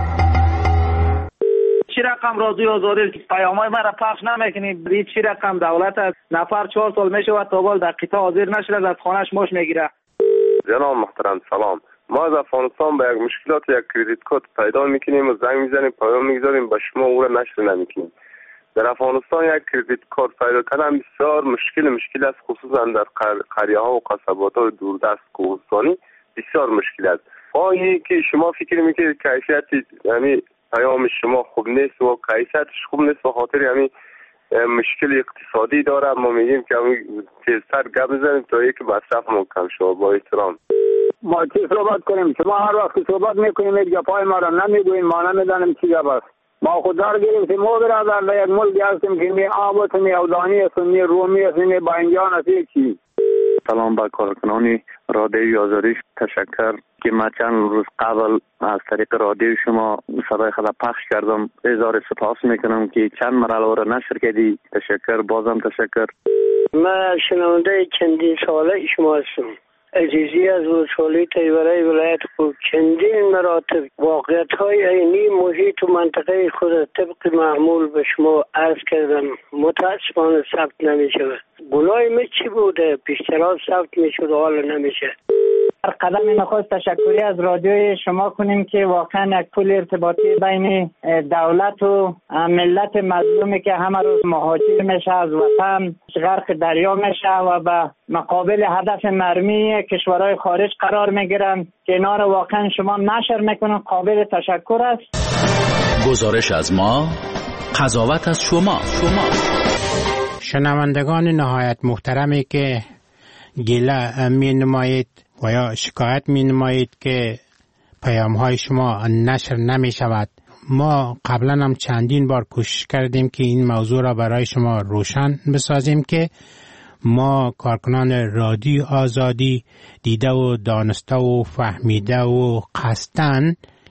چی رقم رادیو آزادی پیامای من را پخش نمیکنی؟ برید چی رقم دولت از نفر چهار سال میشه و تا بال در قطعه حاضر نشده از خانهش ماش میگیره. جناب محترم سلام. ما از افغانستان به یک مشکلات یک کریدیت کارت پیدا میکنیم و زنگ میزنیم پیام میگذاریم به شما او را نشر نمیکنیم. در افغانستان یک کریدیت کارت پیدا کردن بسیار مشکل مشکل است، خصوصا در قریه ها و قصبات های دوردست کوهستانی بسیار مشکل است. آیه که شما فکر میکنید کیفیت یعنی پیام شما خوب نیست و کیفیتش خوب نیست و خاطر یعنی مشکل اقتصادی داره، ما میگیم که تیزتر گپ بزنیم تا اینکه مصرفمون کم شود. با احترام ما چی صحبت کنیم؟ شما هر وقت صحبت میکنیم یک گپای ما را نمیگوین، ما نمیدانیم چی گپ است. ما خود دار گرفتیم ما برادر در یک ملک هستیم که می آب است، می اودانی است، می رومی است، می باینجان است. چی؟ سلام با کارکنان رادیوی آزادی، تشکر که ما چند روز قبل از طریق رادیو شما صدای خود پخش کردم. اظهار سپاس میکنم که چند مرحله را نشر کردی. تشکر، بازم تشکر. من شنونده چندین ساله شما هستم. عزیزی از ولسوالی تیورای ولایت خوب چندین مراتب واقعیت های عینی محیط و منطقه خود طبق معمول به شما عرض کردم. متاسفانه ثبت نمی شود. گناه می چی بوده؟ پیشترها ثبت می شود و حالا نمیشه. در قدم نخست تشکری از رادیوی شما کنیم که واقعا یک پل ارتباطی بین دولت و ملت مظلومی که همه روز مهاجر میشه از وطن، غرق دریا میشه و به مقابل هدف مرمی کشورهای خارج قرار میگیرن که اینا رو واقعا شما نشر میکنن. قابل تشکر است. گزارش از ما، قضاوت از شما. شما شنوندگان نهایت محترمی که گله می نمایید و یا شکایت می نمایید که پیام های شما نشر نمی شود، ما قبلا هم چندین بار کوشش کردیم که این موضوع را برای شما روشن بسازیم که ما کارکنان رادیو آزادی دیده و دانسته و فهمیده و قصدن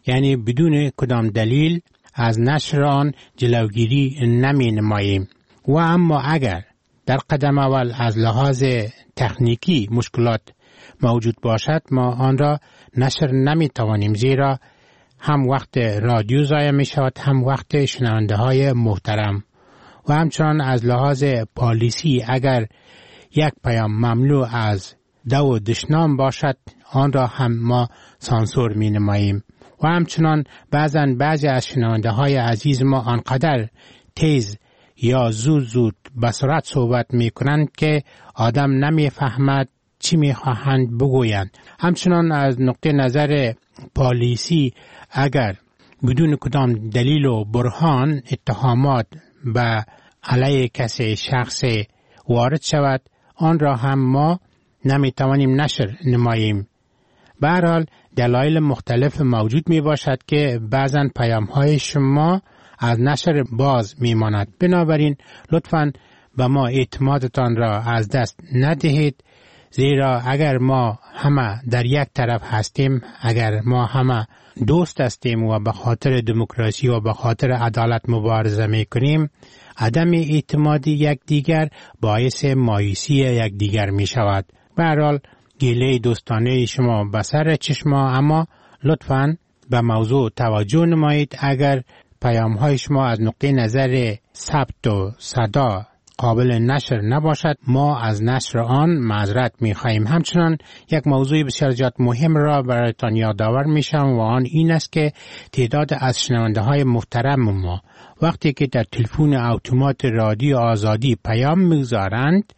یعنی بدون کدام دلیل از نشر آن جلوگیری نمی نماییم. و اما اگر در قدم اول از لحاظ تکنیکی مشکلات موجود باشد ما آن را نشر نمی توانیم، زیرا هم وقت رادیو ضایع می شود هم وقت شنونده های محترم. و همچنان از لحاظ پالیسی اگر یک پیام مملو از دو و دشنام باشد آن را هم ما سانسور می نماییم. و همچنان بعضا بعضی از شنونده های عزیز ما آنقدر تیز یا زود زود به سرعت صحبت می کنند که آدم نمی فهمد چی می خواهند بگویند. همچنان از نقطه نظر پالیسی اگر بدون کدام دلیل و برهان اتهامات به علیه کسی شخص وارد شود آن را هم ما نمی توانیم نشر نماییم. به هر حال دلایل مختلف موجود می باشد که بعضا پیام های شما از نشر باز می ماند. بنابراین لطفاً به ما اعتمادتان را از دست ندهید، زیرا اگر ما همه در یک طرف هستیم، اگر ما همه دوست هستیم و به خاطر دموکراسی و به خاطر عدالت مبارزه می کنیم، عدم اعتماد یکدیگر باعث مایوسی یکدیگر می شود. به هر حال گله دوستانه شما به سر چشم، اما لطفاً به موضوع توجه نمایید. اگر پیام های شما از نقطه نظر ثبت و صدا قابل نشر نباشد ما از نشر آن معذرت می خواهیم. همچنان یک موضوع بسیار زیاد مهم را برایتان یادآور می شوم و آن این است که تعداد از شنونده های محترم ما وقتی که در تلفن اتومات رادیو آزادی پیام می‌گذارند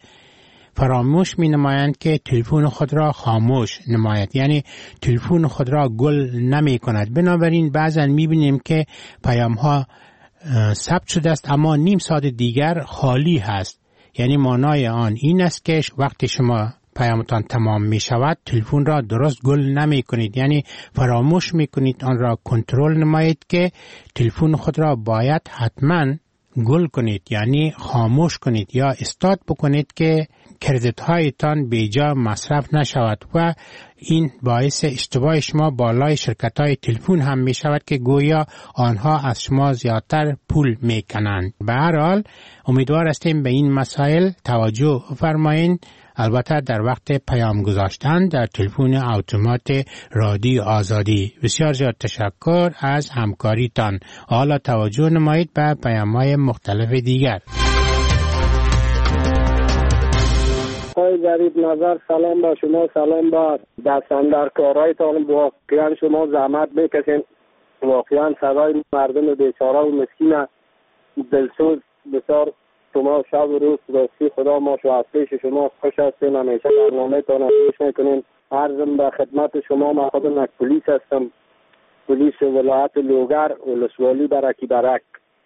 فراموش می نمایند که تلفن خود را خاموش نماید، یعنی تلفن خود را گل نمی کند. بنابراین بعضا می بینیم که پیام ها ثبت شده است اما نیم ساعت دیگر خالی هست. یعنی معنای آن این است که وقتی شما پیامتان تمام می شود تلفن را درست گل نمی کنید، یعنی فراموش می کنید آن را کنترل نمایید که تلفن خود را باید حتما گل کنید، یعنی خاموش کنید یا استارت بکنید که کردیت هایتان بیجا مصرف نشود و این باعث اشتباه شما بالای شرکت های تلفن هم می شود که گویا آنها از شما زیادتر پول می کنند. به هر حال امیدوار هستیم به این مسائل توجه فرمایید، البته در وقت پیام گذاشتن در تلفن اتومات رادیو آزادی. بسیار زیاد تشکر از همکاریتان. حالا توجه نمایید به پیام‌های مختلف دیگر. های غریب نظر سلام با شما، سلام با دستاندرکارایتان. واقعا شما زحمت میکشین، واقعا صدای مردم بیچاره و مسکین دلسوز بسیار شما شب و روز راستی خدا ما شو از پیش شما خوش هستیم، همیشه برنامه تان پیش میکنیم. عرضم به خدمت شما، من خودم یک پلیس هستم، پلیس ولایت لوگر ولسوالی برکی برک.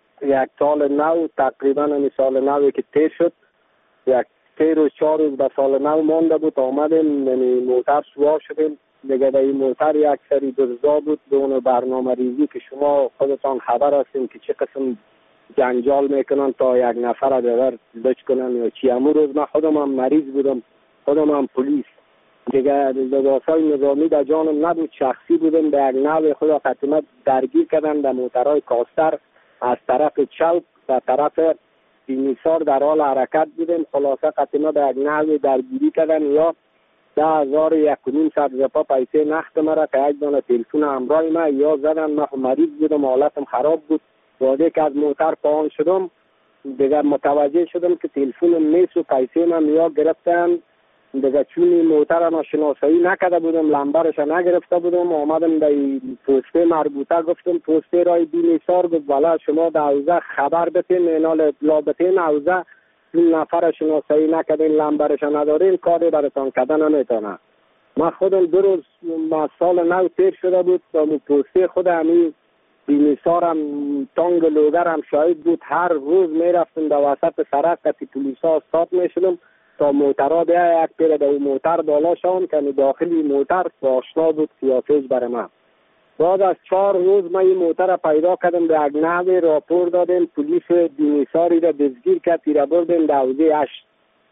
یک سال نو تقریبا این سال نوی که تیر شد، یک سه روز چهار روز به سال نو مانده بود، آمدیم یعنی موتر سوار شدیم دیگه. به این موتر یک سری دزدا بود به اون برنامه ریزی که شما خودتان خبر هستیم که چه قسم جنجال میکنن تا یک نفر دیگر لچ کنن یا چی. امو روز من خودم هم مریض بودم، خودم هم پلیس دیگه، لباسای نظامی در جانم نبود، شخصی بودم. به یک نوع خدا قطمت درگیر کردن در موترهای کاستر از طرف چوک و طرف بیمیسار در حال حرکت بودیم. خلاصه قطمت به یک نوع درگیری کردن یا ده هزار یک و نیم صد زپا پیسه نخت مرا که یک دانه تلفون همراه من یا زدن. من مریض بودم، حالتم خراب بود. بعد که از موتر پایین شدم دیگه متوجه شدم که تلفنم نیست و پیسه من یا گرفتن دیگه. چون موتر ما شناسایی نکرده بودم، لمبرش نگرفته بودم، آمدم به پسته مربوطه گفتم پسته رای بیمیسار گفت والا شما در حوزه خبر بتین، اینال لابتین حوزه این نفر شناسایی نکردین لمبرش ندارین کاری براتان کردن نمیتونه. من خودم دو روز ما سال نو تیر شده بود و پسته خود همی بیمیسارم تانگ لوگرم شاید بود. هر روز میرفتم در وسط سرک که پلیس ها استاد میشدم تا موترها بیا یک پیر در موتر بالا شون که داخلی موتر آشنا بود سیافیج برای من. بعد از چهار روز من این موتر پیدا کردم، به یک نحوی راپور دادم، پلیس بیمیساری را دزگیر کرد، تیره بردیم در حوزه هشت.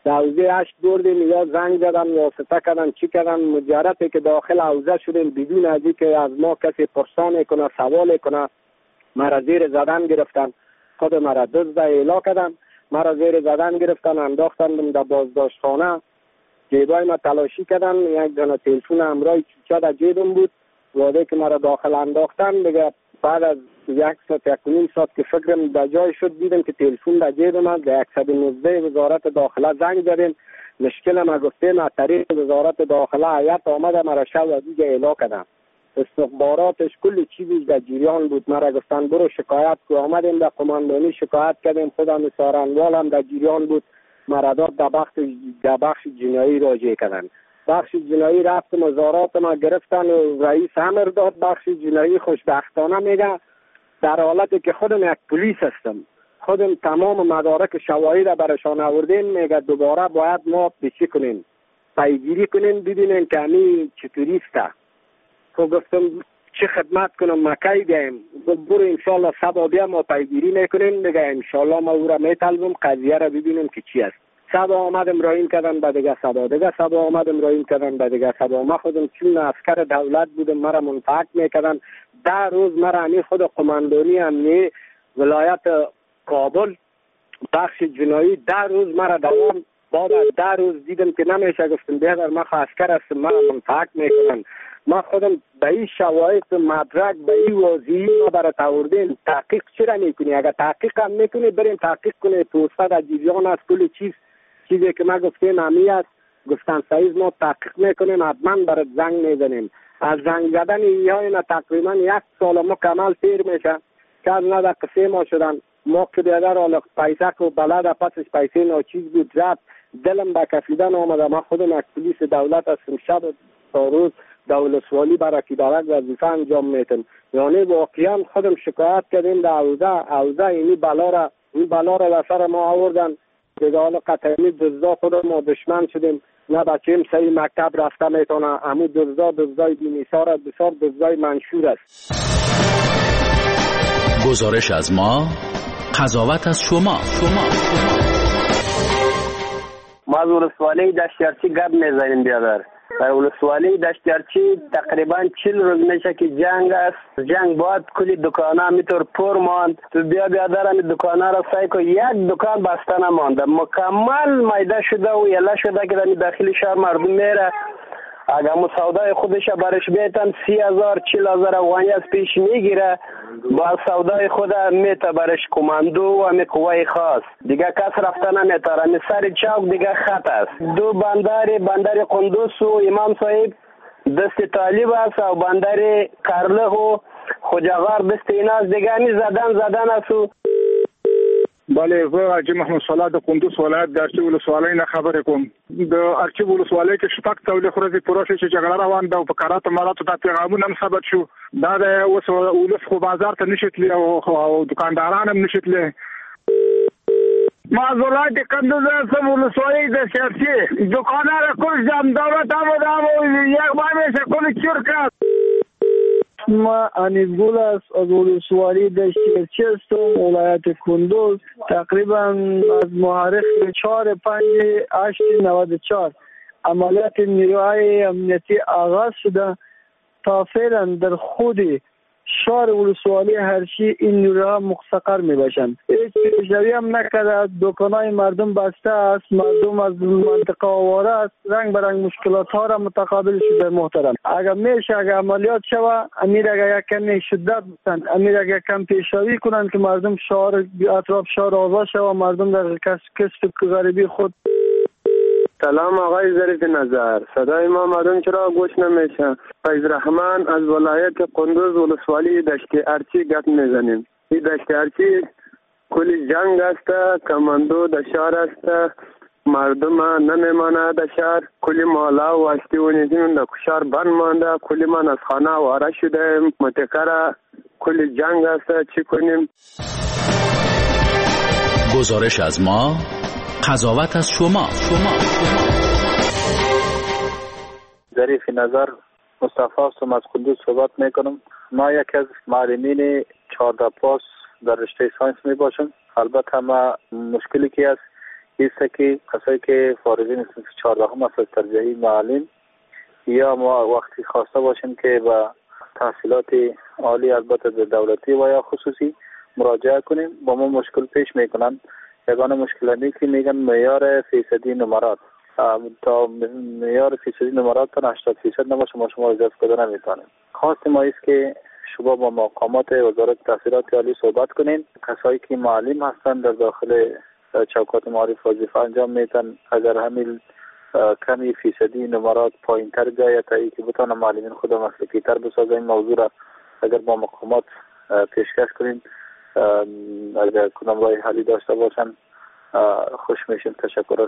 در حوزه هشت بردیم، یا زنگ زدن یا سته کردن چی کردن، مجرد که داخل حوزه شدیم بدون از که از ما کسی پرسان کنه سوال کنه، مرا زیر زدن گرفتن، خود مرا دزد اعلا کردن، مرا زیر زدن گرفتن، انداختن در بازداشتخانه، جیبای ما تلاشی کردن، یک دانه تلفن همراه چوچه در جیبم بود، واده که مرا داخل انداختن. دیگه بعد از یک ساعت یک نیم ساعت که فکرم در جای شد، دیدم که تلفن در جیبم است، در صد و نوزده وزارت داخله زنگ زدیم، مشکل ما گفتیم از طریق وزارت داخله هیئت آمده مرا شب و دیگه اعلا کردن، استخباراتش کل چیزی در جریان بود. مرا گفتن برو شکایت کو، آمدیم در قماندانی شکایت کردیم، خودم سارنوال هم در جریان بود، مرا داد در بخش در بخش جنایی راجع کردن. بخش جنایی رفت وزارات ما گرفتن و رئیس امر داد بخش جنایی. خوشبختانه میگه در حالتی که خودم یک پلیس هستم، خودم تمام مدارک شواهد را برشان آوردیم، میگه دوباره باید ما پیچی کنیم، پیگیری کنیم، ببینیم که همین چطوری است. خب گفتم چه خدمت کنم، مکی بیایم؟ برو انشالله سبا بیا ما پیگیری میکنیم. دیگه انشالله ما او را میطلبم، قضیه را ببینیم که چی است. سبا آمدم رایم کردن به دیگه سبا، دیگه سبا آمدم رایم کردن به دیگه سبا. ما خودم چون عسکر دولت بودم مرا منفعت میکردن. ده روز مرا همی خود قماندانی امنیه ولایت کابل بخش جنایی ده روز مرا دوام. بعد از ده روز دیدم که نمیشه، گفتم بیادر ما عسکر هستم، مرا منفعت میکنن. ما خودم به این شواهد مدرک به این واضحی ما برات آوردیم. تحقیق چرا میکنی؟ اگر تحقیق هم میکنی بریم تحقیق کنی، توسعه در جریان است، کل چیز چیزی که ما گفتیم همی است. گفتن سعید ما تحقیق میکنیم، حتما برات زنگ میزنیم. از زنگ زدن اینا تقریبا یک سال مکمل پیر میشه که از نه در قصه ما شدن. ما که بیادر حالا پیسک و بلد پسش پیسه ناچیز بود زد، دلم به کفیدن آمده. ما خودم از پلیس دولت هستم، شب تا روز دولت سوالی برای که دارد وظیفه انجام میتن. یعنی واقعا خودم شکایت کردیم در حوزه حوزه اینی بلا را این بلا را در سر ما آوردن. دیگه حالا قطعی دزدا خود ما دشمن شدیم، نه بچه‌ام سعی مکتب رفته میتونه. همون دزدا دزدای بی‌نثار است، بسیار دزدای منشور است. گزارش از ما، قضاوت از شما. شما ما از ولسوالی دشتیارچی گپ میزنیم بیادر. در ولسوالی دشتیارچی تقریبا چل روز میشه که جنگ است. جنگ باید کلی دکانه میتور پر ماند. تو بیا بیادر همی دکانه را سعی که یک دکان بسته نمانده، مکمل میده شده و یله شده که در داخل شهر مردم میره. اگر مو سودای خودش برش بیتن سی هزار چل هزار افغانی از پیش میگیره، با سودای خود میته برش کماندو و همی قوای خاص. دیگه کس رفته نمیتاره، همی سر چوک دیگه خط است. دو بندر بندر قندوز و امام صاحب دست طالب است و بندر کرله و خوجغار دست اینا است. دیگه همی زدن زدن است. و بله زه حاجي محمد صلاح د کندوز ولایت د ارچي ولسوالۍ نه خبرې کوم. د ارچي ولسوالۍ کې شپږ څلوېښت ورځې پوره شوې چې جګړه روان ده او په کراتو مراتو دا پیغامونه هم ثبت شو. دا د اوس ولس خو بازار ته نشي تللی او دکانداران هم نشي تللی. ما از ولایت کندوز هستم، ولسوالۍ د سیاسي دکانه را کل جام دولت هم و یک بار میشه کل چور کرد. ما انیزگل است، از ولسوالی دشتیارچی هستم، ولایت کندوز. تقریبا از محرک چهار پنج هشت نود و چهار عملیات نیروهای امنیتی آغاز شده. تا فعلا در خود شهر ولسوالی هرچی این نیروها مستقر می باشند. هیچ پیشروی هم نکرده. دکانهای مردم بسته است، مردم از منطقه آواره است، رنگ برنگ مشکلات ها را متقابل شده. محترم اگر میشه اگر عملیات شوه، امیر اگر یک کمی شدت بسند، امیر اگر کم پیشروی کنند که مردم شهر اطراف شهر آزاد شوه، مردم در کسب غریبی خود. سلام آقای ظریف نظر، صدای ما مردم چرا گوش نمیشه؟ فیض رحمان از ولایت قندوز ولسوالی دشت ارچی گپ میزنیم. این دشت ارچی کلی جنگ است، کماندو در شهر است، مردم نمیمانه در شهر، کلی مالا و واسطی و نیزین در شهر بند مانده، کلی من از خانه واره شده، متکره کلی جنگ است. چی کنیم؟ گزارش از ما، قضاوت از شما. شما ظریف نظر مصطفی هستم، از کندوز صحبت میکنم. ما یک از معلمین چهارده پاس در رشته ساینس می باشم. البته ما مشکلی که است است که کسایی که فارغین صنف چهاردهم از ترجیحی معلم یا ما وقتی خواسته باشیم که با تحصیلات عالی البته دولتی و یا خصوصی مراجعه کنیم، با ما مشکل پیش میکنن. یگانه مشکلی که میگن معیار فیصدی نمرات، تا معیار فیصدی نمرات تا هشتاد فیصد نباشه ما شما اجازه بده نمیتونیم. خواست ما است که شما با مقامات وزارت تحصیلات عالی صحبت کنین. کسایی که معلم هستند در داخل چوکات معارف وظیفه انجام میتن، اگر همین کمی فیصدی نمرات پایین تر جایه تا ای که بتانه معلمین خود مسلکی تر بسازه، این موضوع را اگر با مقامات پیشکش کنین، اگر کدام راه حلی داشته باشن خوش میشیم. تشکر.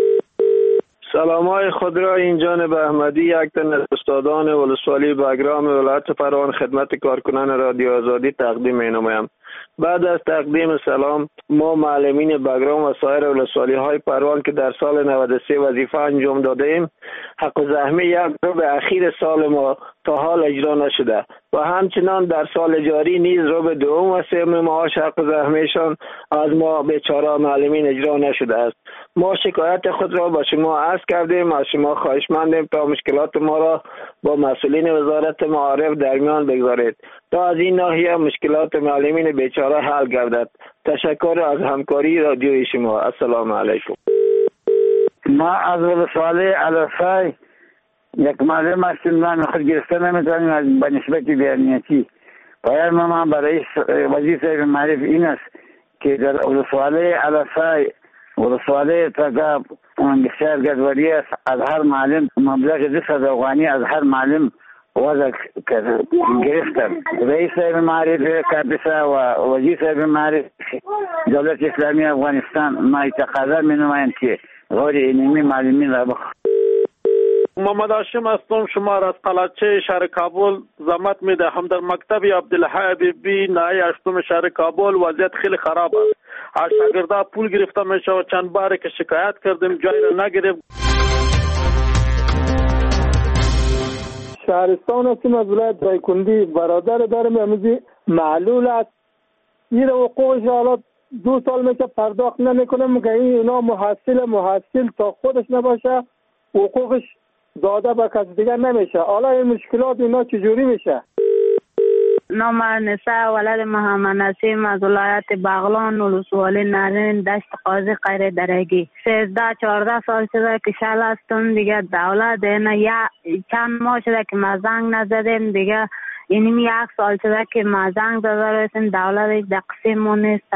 سلام های خود را این جانب احمدی، یک تن از استادان ولسوالی بگرام ولایت فروان خدمت کارکنان رادیو آزادی تقدیم می نمایم. بعد از تقدیم سلام، ما معلمین بگرام و سایر ولسوالی های پروان که در سال نود و سه وظیفه انجام داده ایم، حق زحمه یک ربع اخیر سال ما تا حال اجرا نشده و همچنان در سال جاری نیز ربع دوم و سوم معاش حق زحمهشان از ما بیچاره معلمین اجرا نشده است. ما شکایت خود را با شما عرض کردیم، از شما خواهشمندیم تا مشکلات ما را با مسئولین وزارت معارف در میان بگذارید تا از این ناحیه مشکلات معلمین بیچاره حل گردد. تشکر از همکاری رادیوی شما. السلام علیکم. ما از ولسوالی علفای یک معلم هستیم، من خود گرفته نمیتونیم به نسبت بیانیتی. باید ما برای وظیفه معرف این است که در ولسوالی علفای ولسوالی تگاب بسیار گدوری است. از هر معلم مبلغ دویست افغانی از هر معلم وضع گرفتن. رئیس معرف کابسه و وظیفه معرف دولت اسلامی افغانستان ما تقاضا می نمایند که غیر اینمی معلمین را بخ. محمد هاشم هستم، شما را از قلعه شهر کابل زحمت می دهم. در مکتب عبدالحی حبیبی نهایی هشتم شهر کابل وضعیت خیلی خراب است. از شاگردا پول گرفته می شود. چند بار که شکایت کردیم جای را نگرفت. شهرستان هستیم از ولایت دایکندی. برادر دارم امیزی معلول است. این حقوقش حالا دو سال میشه پرداخت نمیکنم که این اینا محصل محصل تا خودش نباشه حقوقش داده به کسی دیگر نمیشه. حالا این مشکلات اینا چجوری میشه؟ نام نساء ولد محمد نسیم از ولایت بغلان ولسوالی نارنج دشت قاضی غیر درگی. سیزده چهارده سال شده که شل هستم دیگه. دولت اینا یا چند ماه شده که ما زنگ نزدیم دیگه. اینیم یک سال شده که ما زنگ زده رسیم دولت در قسممون نیست.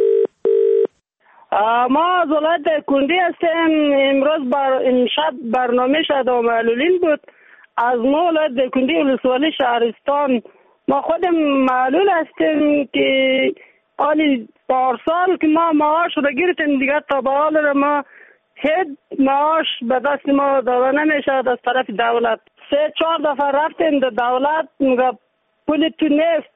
ما از ولایت کندی هستیم. امروز بر این شب برنامه شد و معلولین بود. از ما ولایت کندی ولسوالی شهرستان ما خودم معلول هستیم که حالی پارسال که ما معاش رو گرفتیم دیگه تا به حال رو ما هیچ معاش به دست ما داده نمیشه از طرف دولت. سه چهار دفعه رفتیم در دولت میگه پول تو نیست.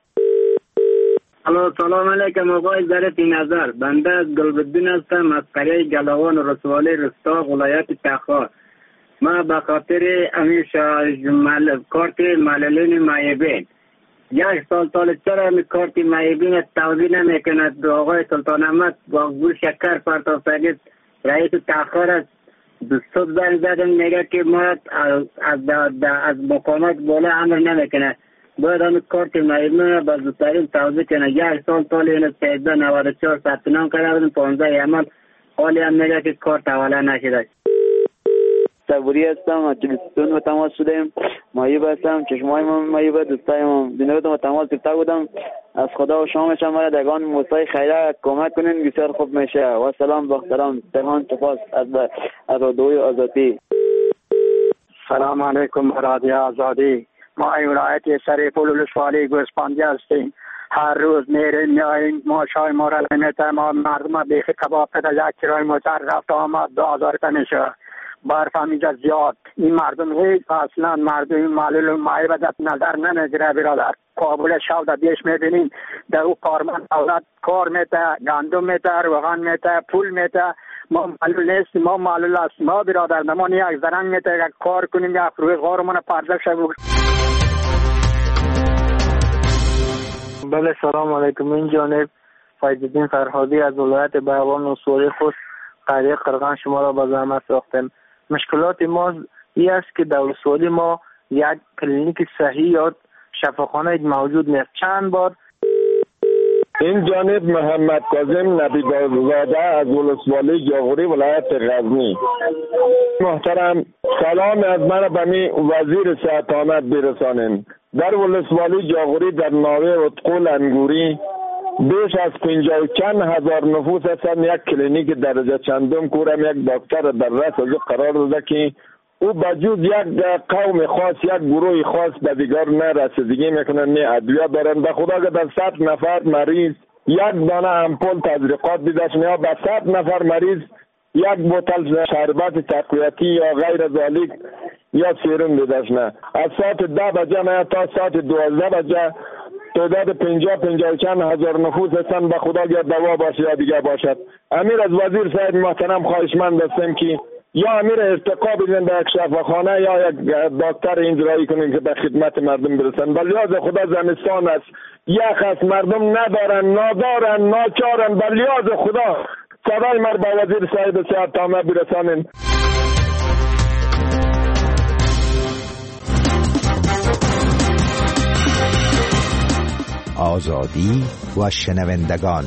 سلام علیکم آقای ظریف نظر. بنده از گلبدین هستم از قریه گلاوان و رسوالی رستاق ولایت تخار. ما به خاطر همیشه کارت معلولین معیبین یک سال سال چرا همی کارت معیبین توضیح نمیکند. آقای سلطان احمد با گل شکر پرتاب سگید رئیس تخار است. صبح زنگ زدم میگه که ما از, از, از مقامات بالا امر نمیکنه. باید همین کارت معیبین با زودترین توضیح کنه. یک سال سال این سیزده نود و چهار ثبت نام کرده بودیم پانزده عمل حالی هم میگه که کارت حواله نشده. صبوری هستم از جلستون و تماس شدیم. مایب هستم، چشمای ما مایب دوستای ما بینویتم و تماس گرفته بودم. از خدا و شامش هم مرا دگان موسای خیره کمک کنین بسیار خوب میشه. و سلام بخترام تهان تفاس از از رادیوی آزادی. سلام علیکم رادیو آزادی. ما این ولایت سریپول ولسوالی گوسپندی هستیم. هر روز میریم میاییم ماشای ما را نمیتیم. ما مردم بیخ کباب پده یک کرای موتر رفت آمد دو هزار تا میشه. برف همیجا زیاد. این مردم هیچ اصلا مردم معلول معیب در نظر نمیگیره برادر. کابل شب بیش میبینیم در او کارمند دولت کار میته، گندم میته، روغن میته، پول میته. ما معلول نیستیم، ما معلول هستیم. ما برادر نمان یک زرنگ میته یک کار کنیم یک روزگارمون پرداخت شد. بله سلام علیکم. این جانب فیض‌الدین فرهادی از ولایت بغلان ولسوالی خوش قریه قرغان شما را به زحمت ساختیم. مشکلات ما این است که در ولسوالی ما یک کلینیک صحی یا شفاخانه موجود نیست. چند بار این جانب محمد کاظم نبی‌زاده از ولسوالی جاغوری ولایت غزنی. محترم، سلام از من به می وزیر صحت آمد برسانیم. در ولسوالی جاغوری در ناوه اتقول انگوری بیش از پنجاه و چند هزار نفوس هستند. یک کلینیک درجه چندم کورم یک دکتر در رأس از قرار داده که او بجز یک قوم خاص، یک گروه خاص به دیگر نه رسیدگی میکنن، نه ادویه دارن. به خدا که در صد نفر مریض یک دانه امپول تزریقات دیدش، یا به صد نفر مریض یک بوتل شربت تقویتی یا غیر ذالک یا سیروم دیدش نه. از ساعت ده بجه نه تا ساعت دوازده بجه تعداد پنجاه پنجاه چند هزار نفوس هستند. به خدا یا دوا باشه یا دیگه باشد. امیر از وزیر صاحب محترم خواهشمند هستم که یا امیر ارتقا بدین به یک شفاخانه یا یک دکتر اینجایی کنیم که به خدمت مردم برسن. بل یاد خدا زمستان است، یک از مردم ندارن، نادارن، ناچارن. بل یاد خدا صدای مر به وزیر صاحب صحت تامه برسانین. آزادی و شنوندگان.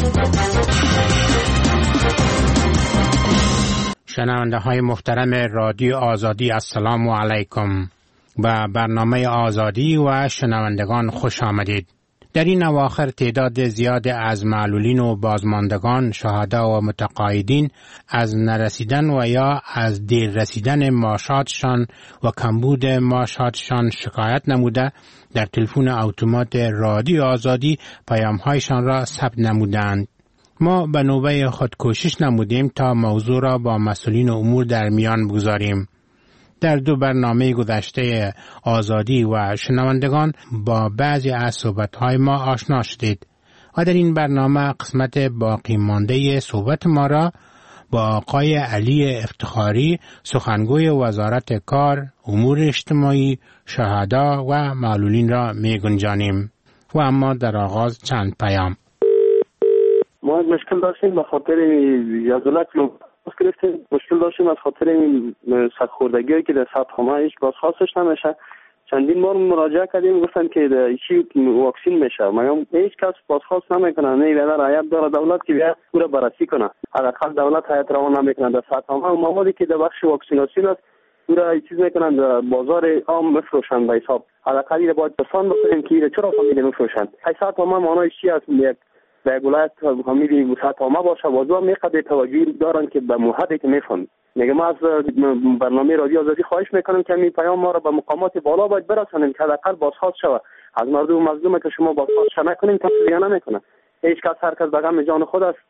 شنونده های محترم رادیو آزادی، السلام علیکم. به برنامه آزادی و شنوندگان خوش آمدید. در این اواخر تعداد زیاد از معلولین و بازماندگان، شهدا و متقاعدین از نرسیدن و یا از دیر رسیدن معاشاتشان و کمبود معاشاتشان شکایت نموده در تلفن اتومات رادیو آزادی پیام‌هایشان را ثبت نمودند. ما به نوبه خود کوشش نمودیم تا موضوع را با مسئولین امور در میان بگذاریم. در دو برنامه گذشته آزادی و شنوندگان با بعضی از صحبت‌های ما آشنا شدید و در این برنامه قسمت باقی مانده صحبت ما را با آقای علی افتخاری، سخنگوی وزارت کار، امور اجتماعی، شهدا و معلولین را می گنجانیم. و اما در آغاز چند پیام. ما مشکل داشتیم به خاطر یازولت رو گرفتیم، مشکل داشتیم از خاطر این سرخوردگی هایی که در سطح هایش بازخواستش نمیشه. چندین بار مراجعه کردیم، گفتن که ایشی واکسین میشه، میگم هیچ کس بازخواست نمیکنه. نه بیادر رعایت داره دولت که بیا او را بررسی کنه. حداقل دولت هیئت روان نمیکنه در سطح ها. موادی که در بخش واکسیناسیون است او را چیز میکنن در بازار عام میفروشن به حساب. حداقل را باید پسند بکنیم که چرا فهمیده میفروشن. حیثیت ما معنای چی است؟ یک در ولایت فهمیدی سطح ما باشه وضوح میقدر توجه دارن که به موحدی که میفهم. میگم ما از برنامه رادیو آزادی خواهش میکنم که این پیام ما را به مقامات بالا باید برسانیم که حداقل بازخواست شود از مردم مظلومه که شما بازخواست نکنین کسی دیگه نمیکنه. هیچ کس هر کس به غم جان خود است.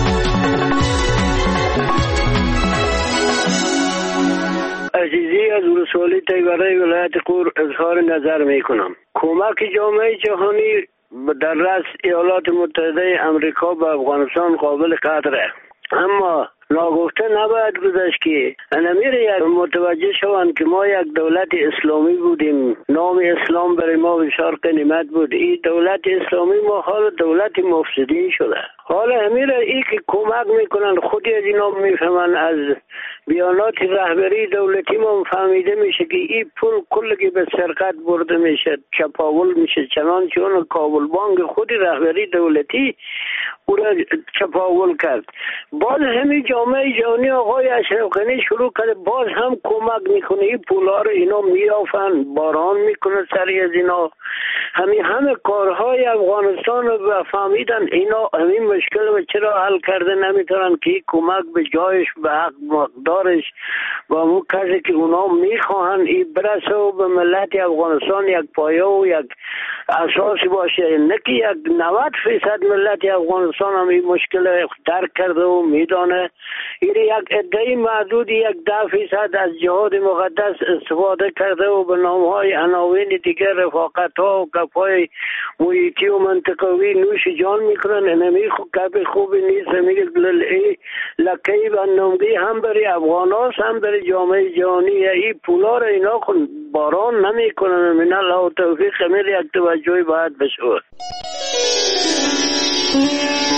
عزیزی از ولسوالی تیوره ولایت قور اظهار نظر میکنم. کمک جامعه جهانی در رأس ایالات متحده امریکا به افغانستان قابل قدره، اما ناگفته نباید گذاشت که نمیر یک متوجه شوند که ما یک دولت اسلامی بودیم، نام اسلام برای ما بسیار غنیمت بود. این دولت اسلامی ما حال دولت مفسدین شده. حالا امیر ای که کمک میکنن خودی از اینا میفهمن، از بیانات رهبری دولتی ما فهمیده میشه که این پول کلی به سرقت برده میشه، چپاول میشه، چنانچه اون کابل بانک خودی رهبری دولتی او را چپاول کرد. باز همین جامعه جهانی آقای اشرف غنی شروع کرده باز هم کمک میکنه، این پولا رو اینا میافن، باران میکنه سری از اینا. همین همه کارهای افغانستان رو فهمیدن اینا همین مشکل رو چرا حل کرده نمیتونن که کمک به جایش به حق مقدارش با اون کسی که اونا میخواهن این برسه و به ملت افغانستان یک پایه و یک اساسی باشه، نه که یک نود فیصد ملت افغانستان هم این مشکل درک کرده و میدانه. این یک عده معدود یک ده فیصد از جهاد مقدس استفاده کرده و به نامهای عناوین دیگر رفاقت ها و گپ‌های محیطی و منطقوی نوش جان میکنن. انمی خوب گپ خوبی نیست. میگه لکهی و نمگی هم برای افغان هاست هم برای جامعه جهانی. این پولا را اینا کن باران نمیکنن. من الله توفیق. خمیل یک توجهی باید بشه.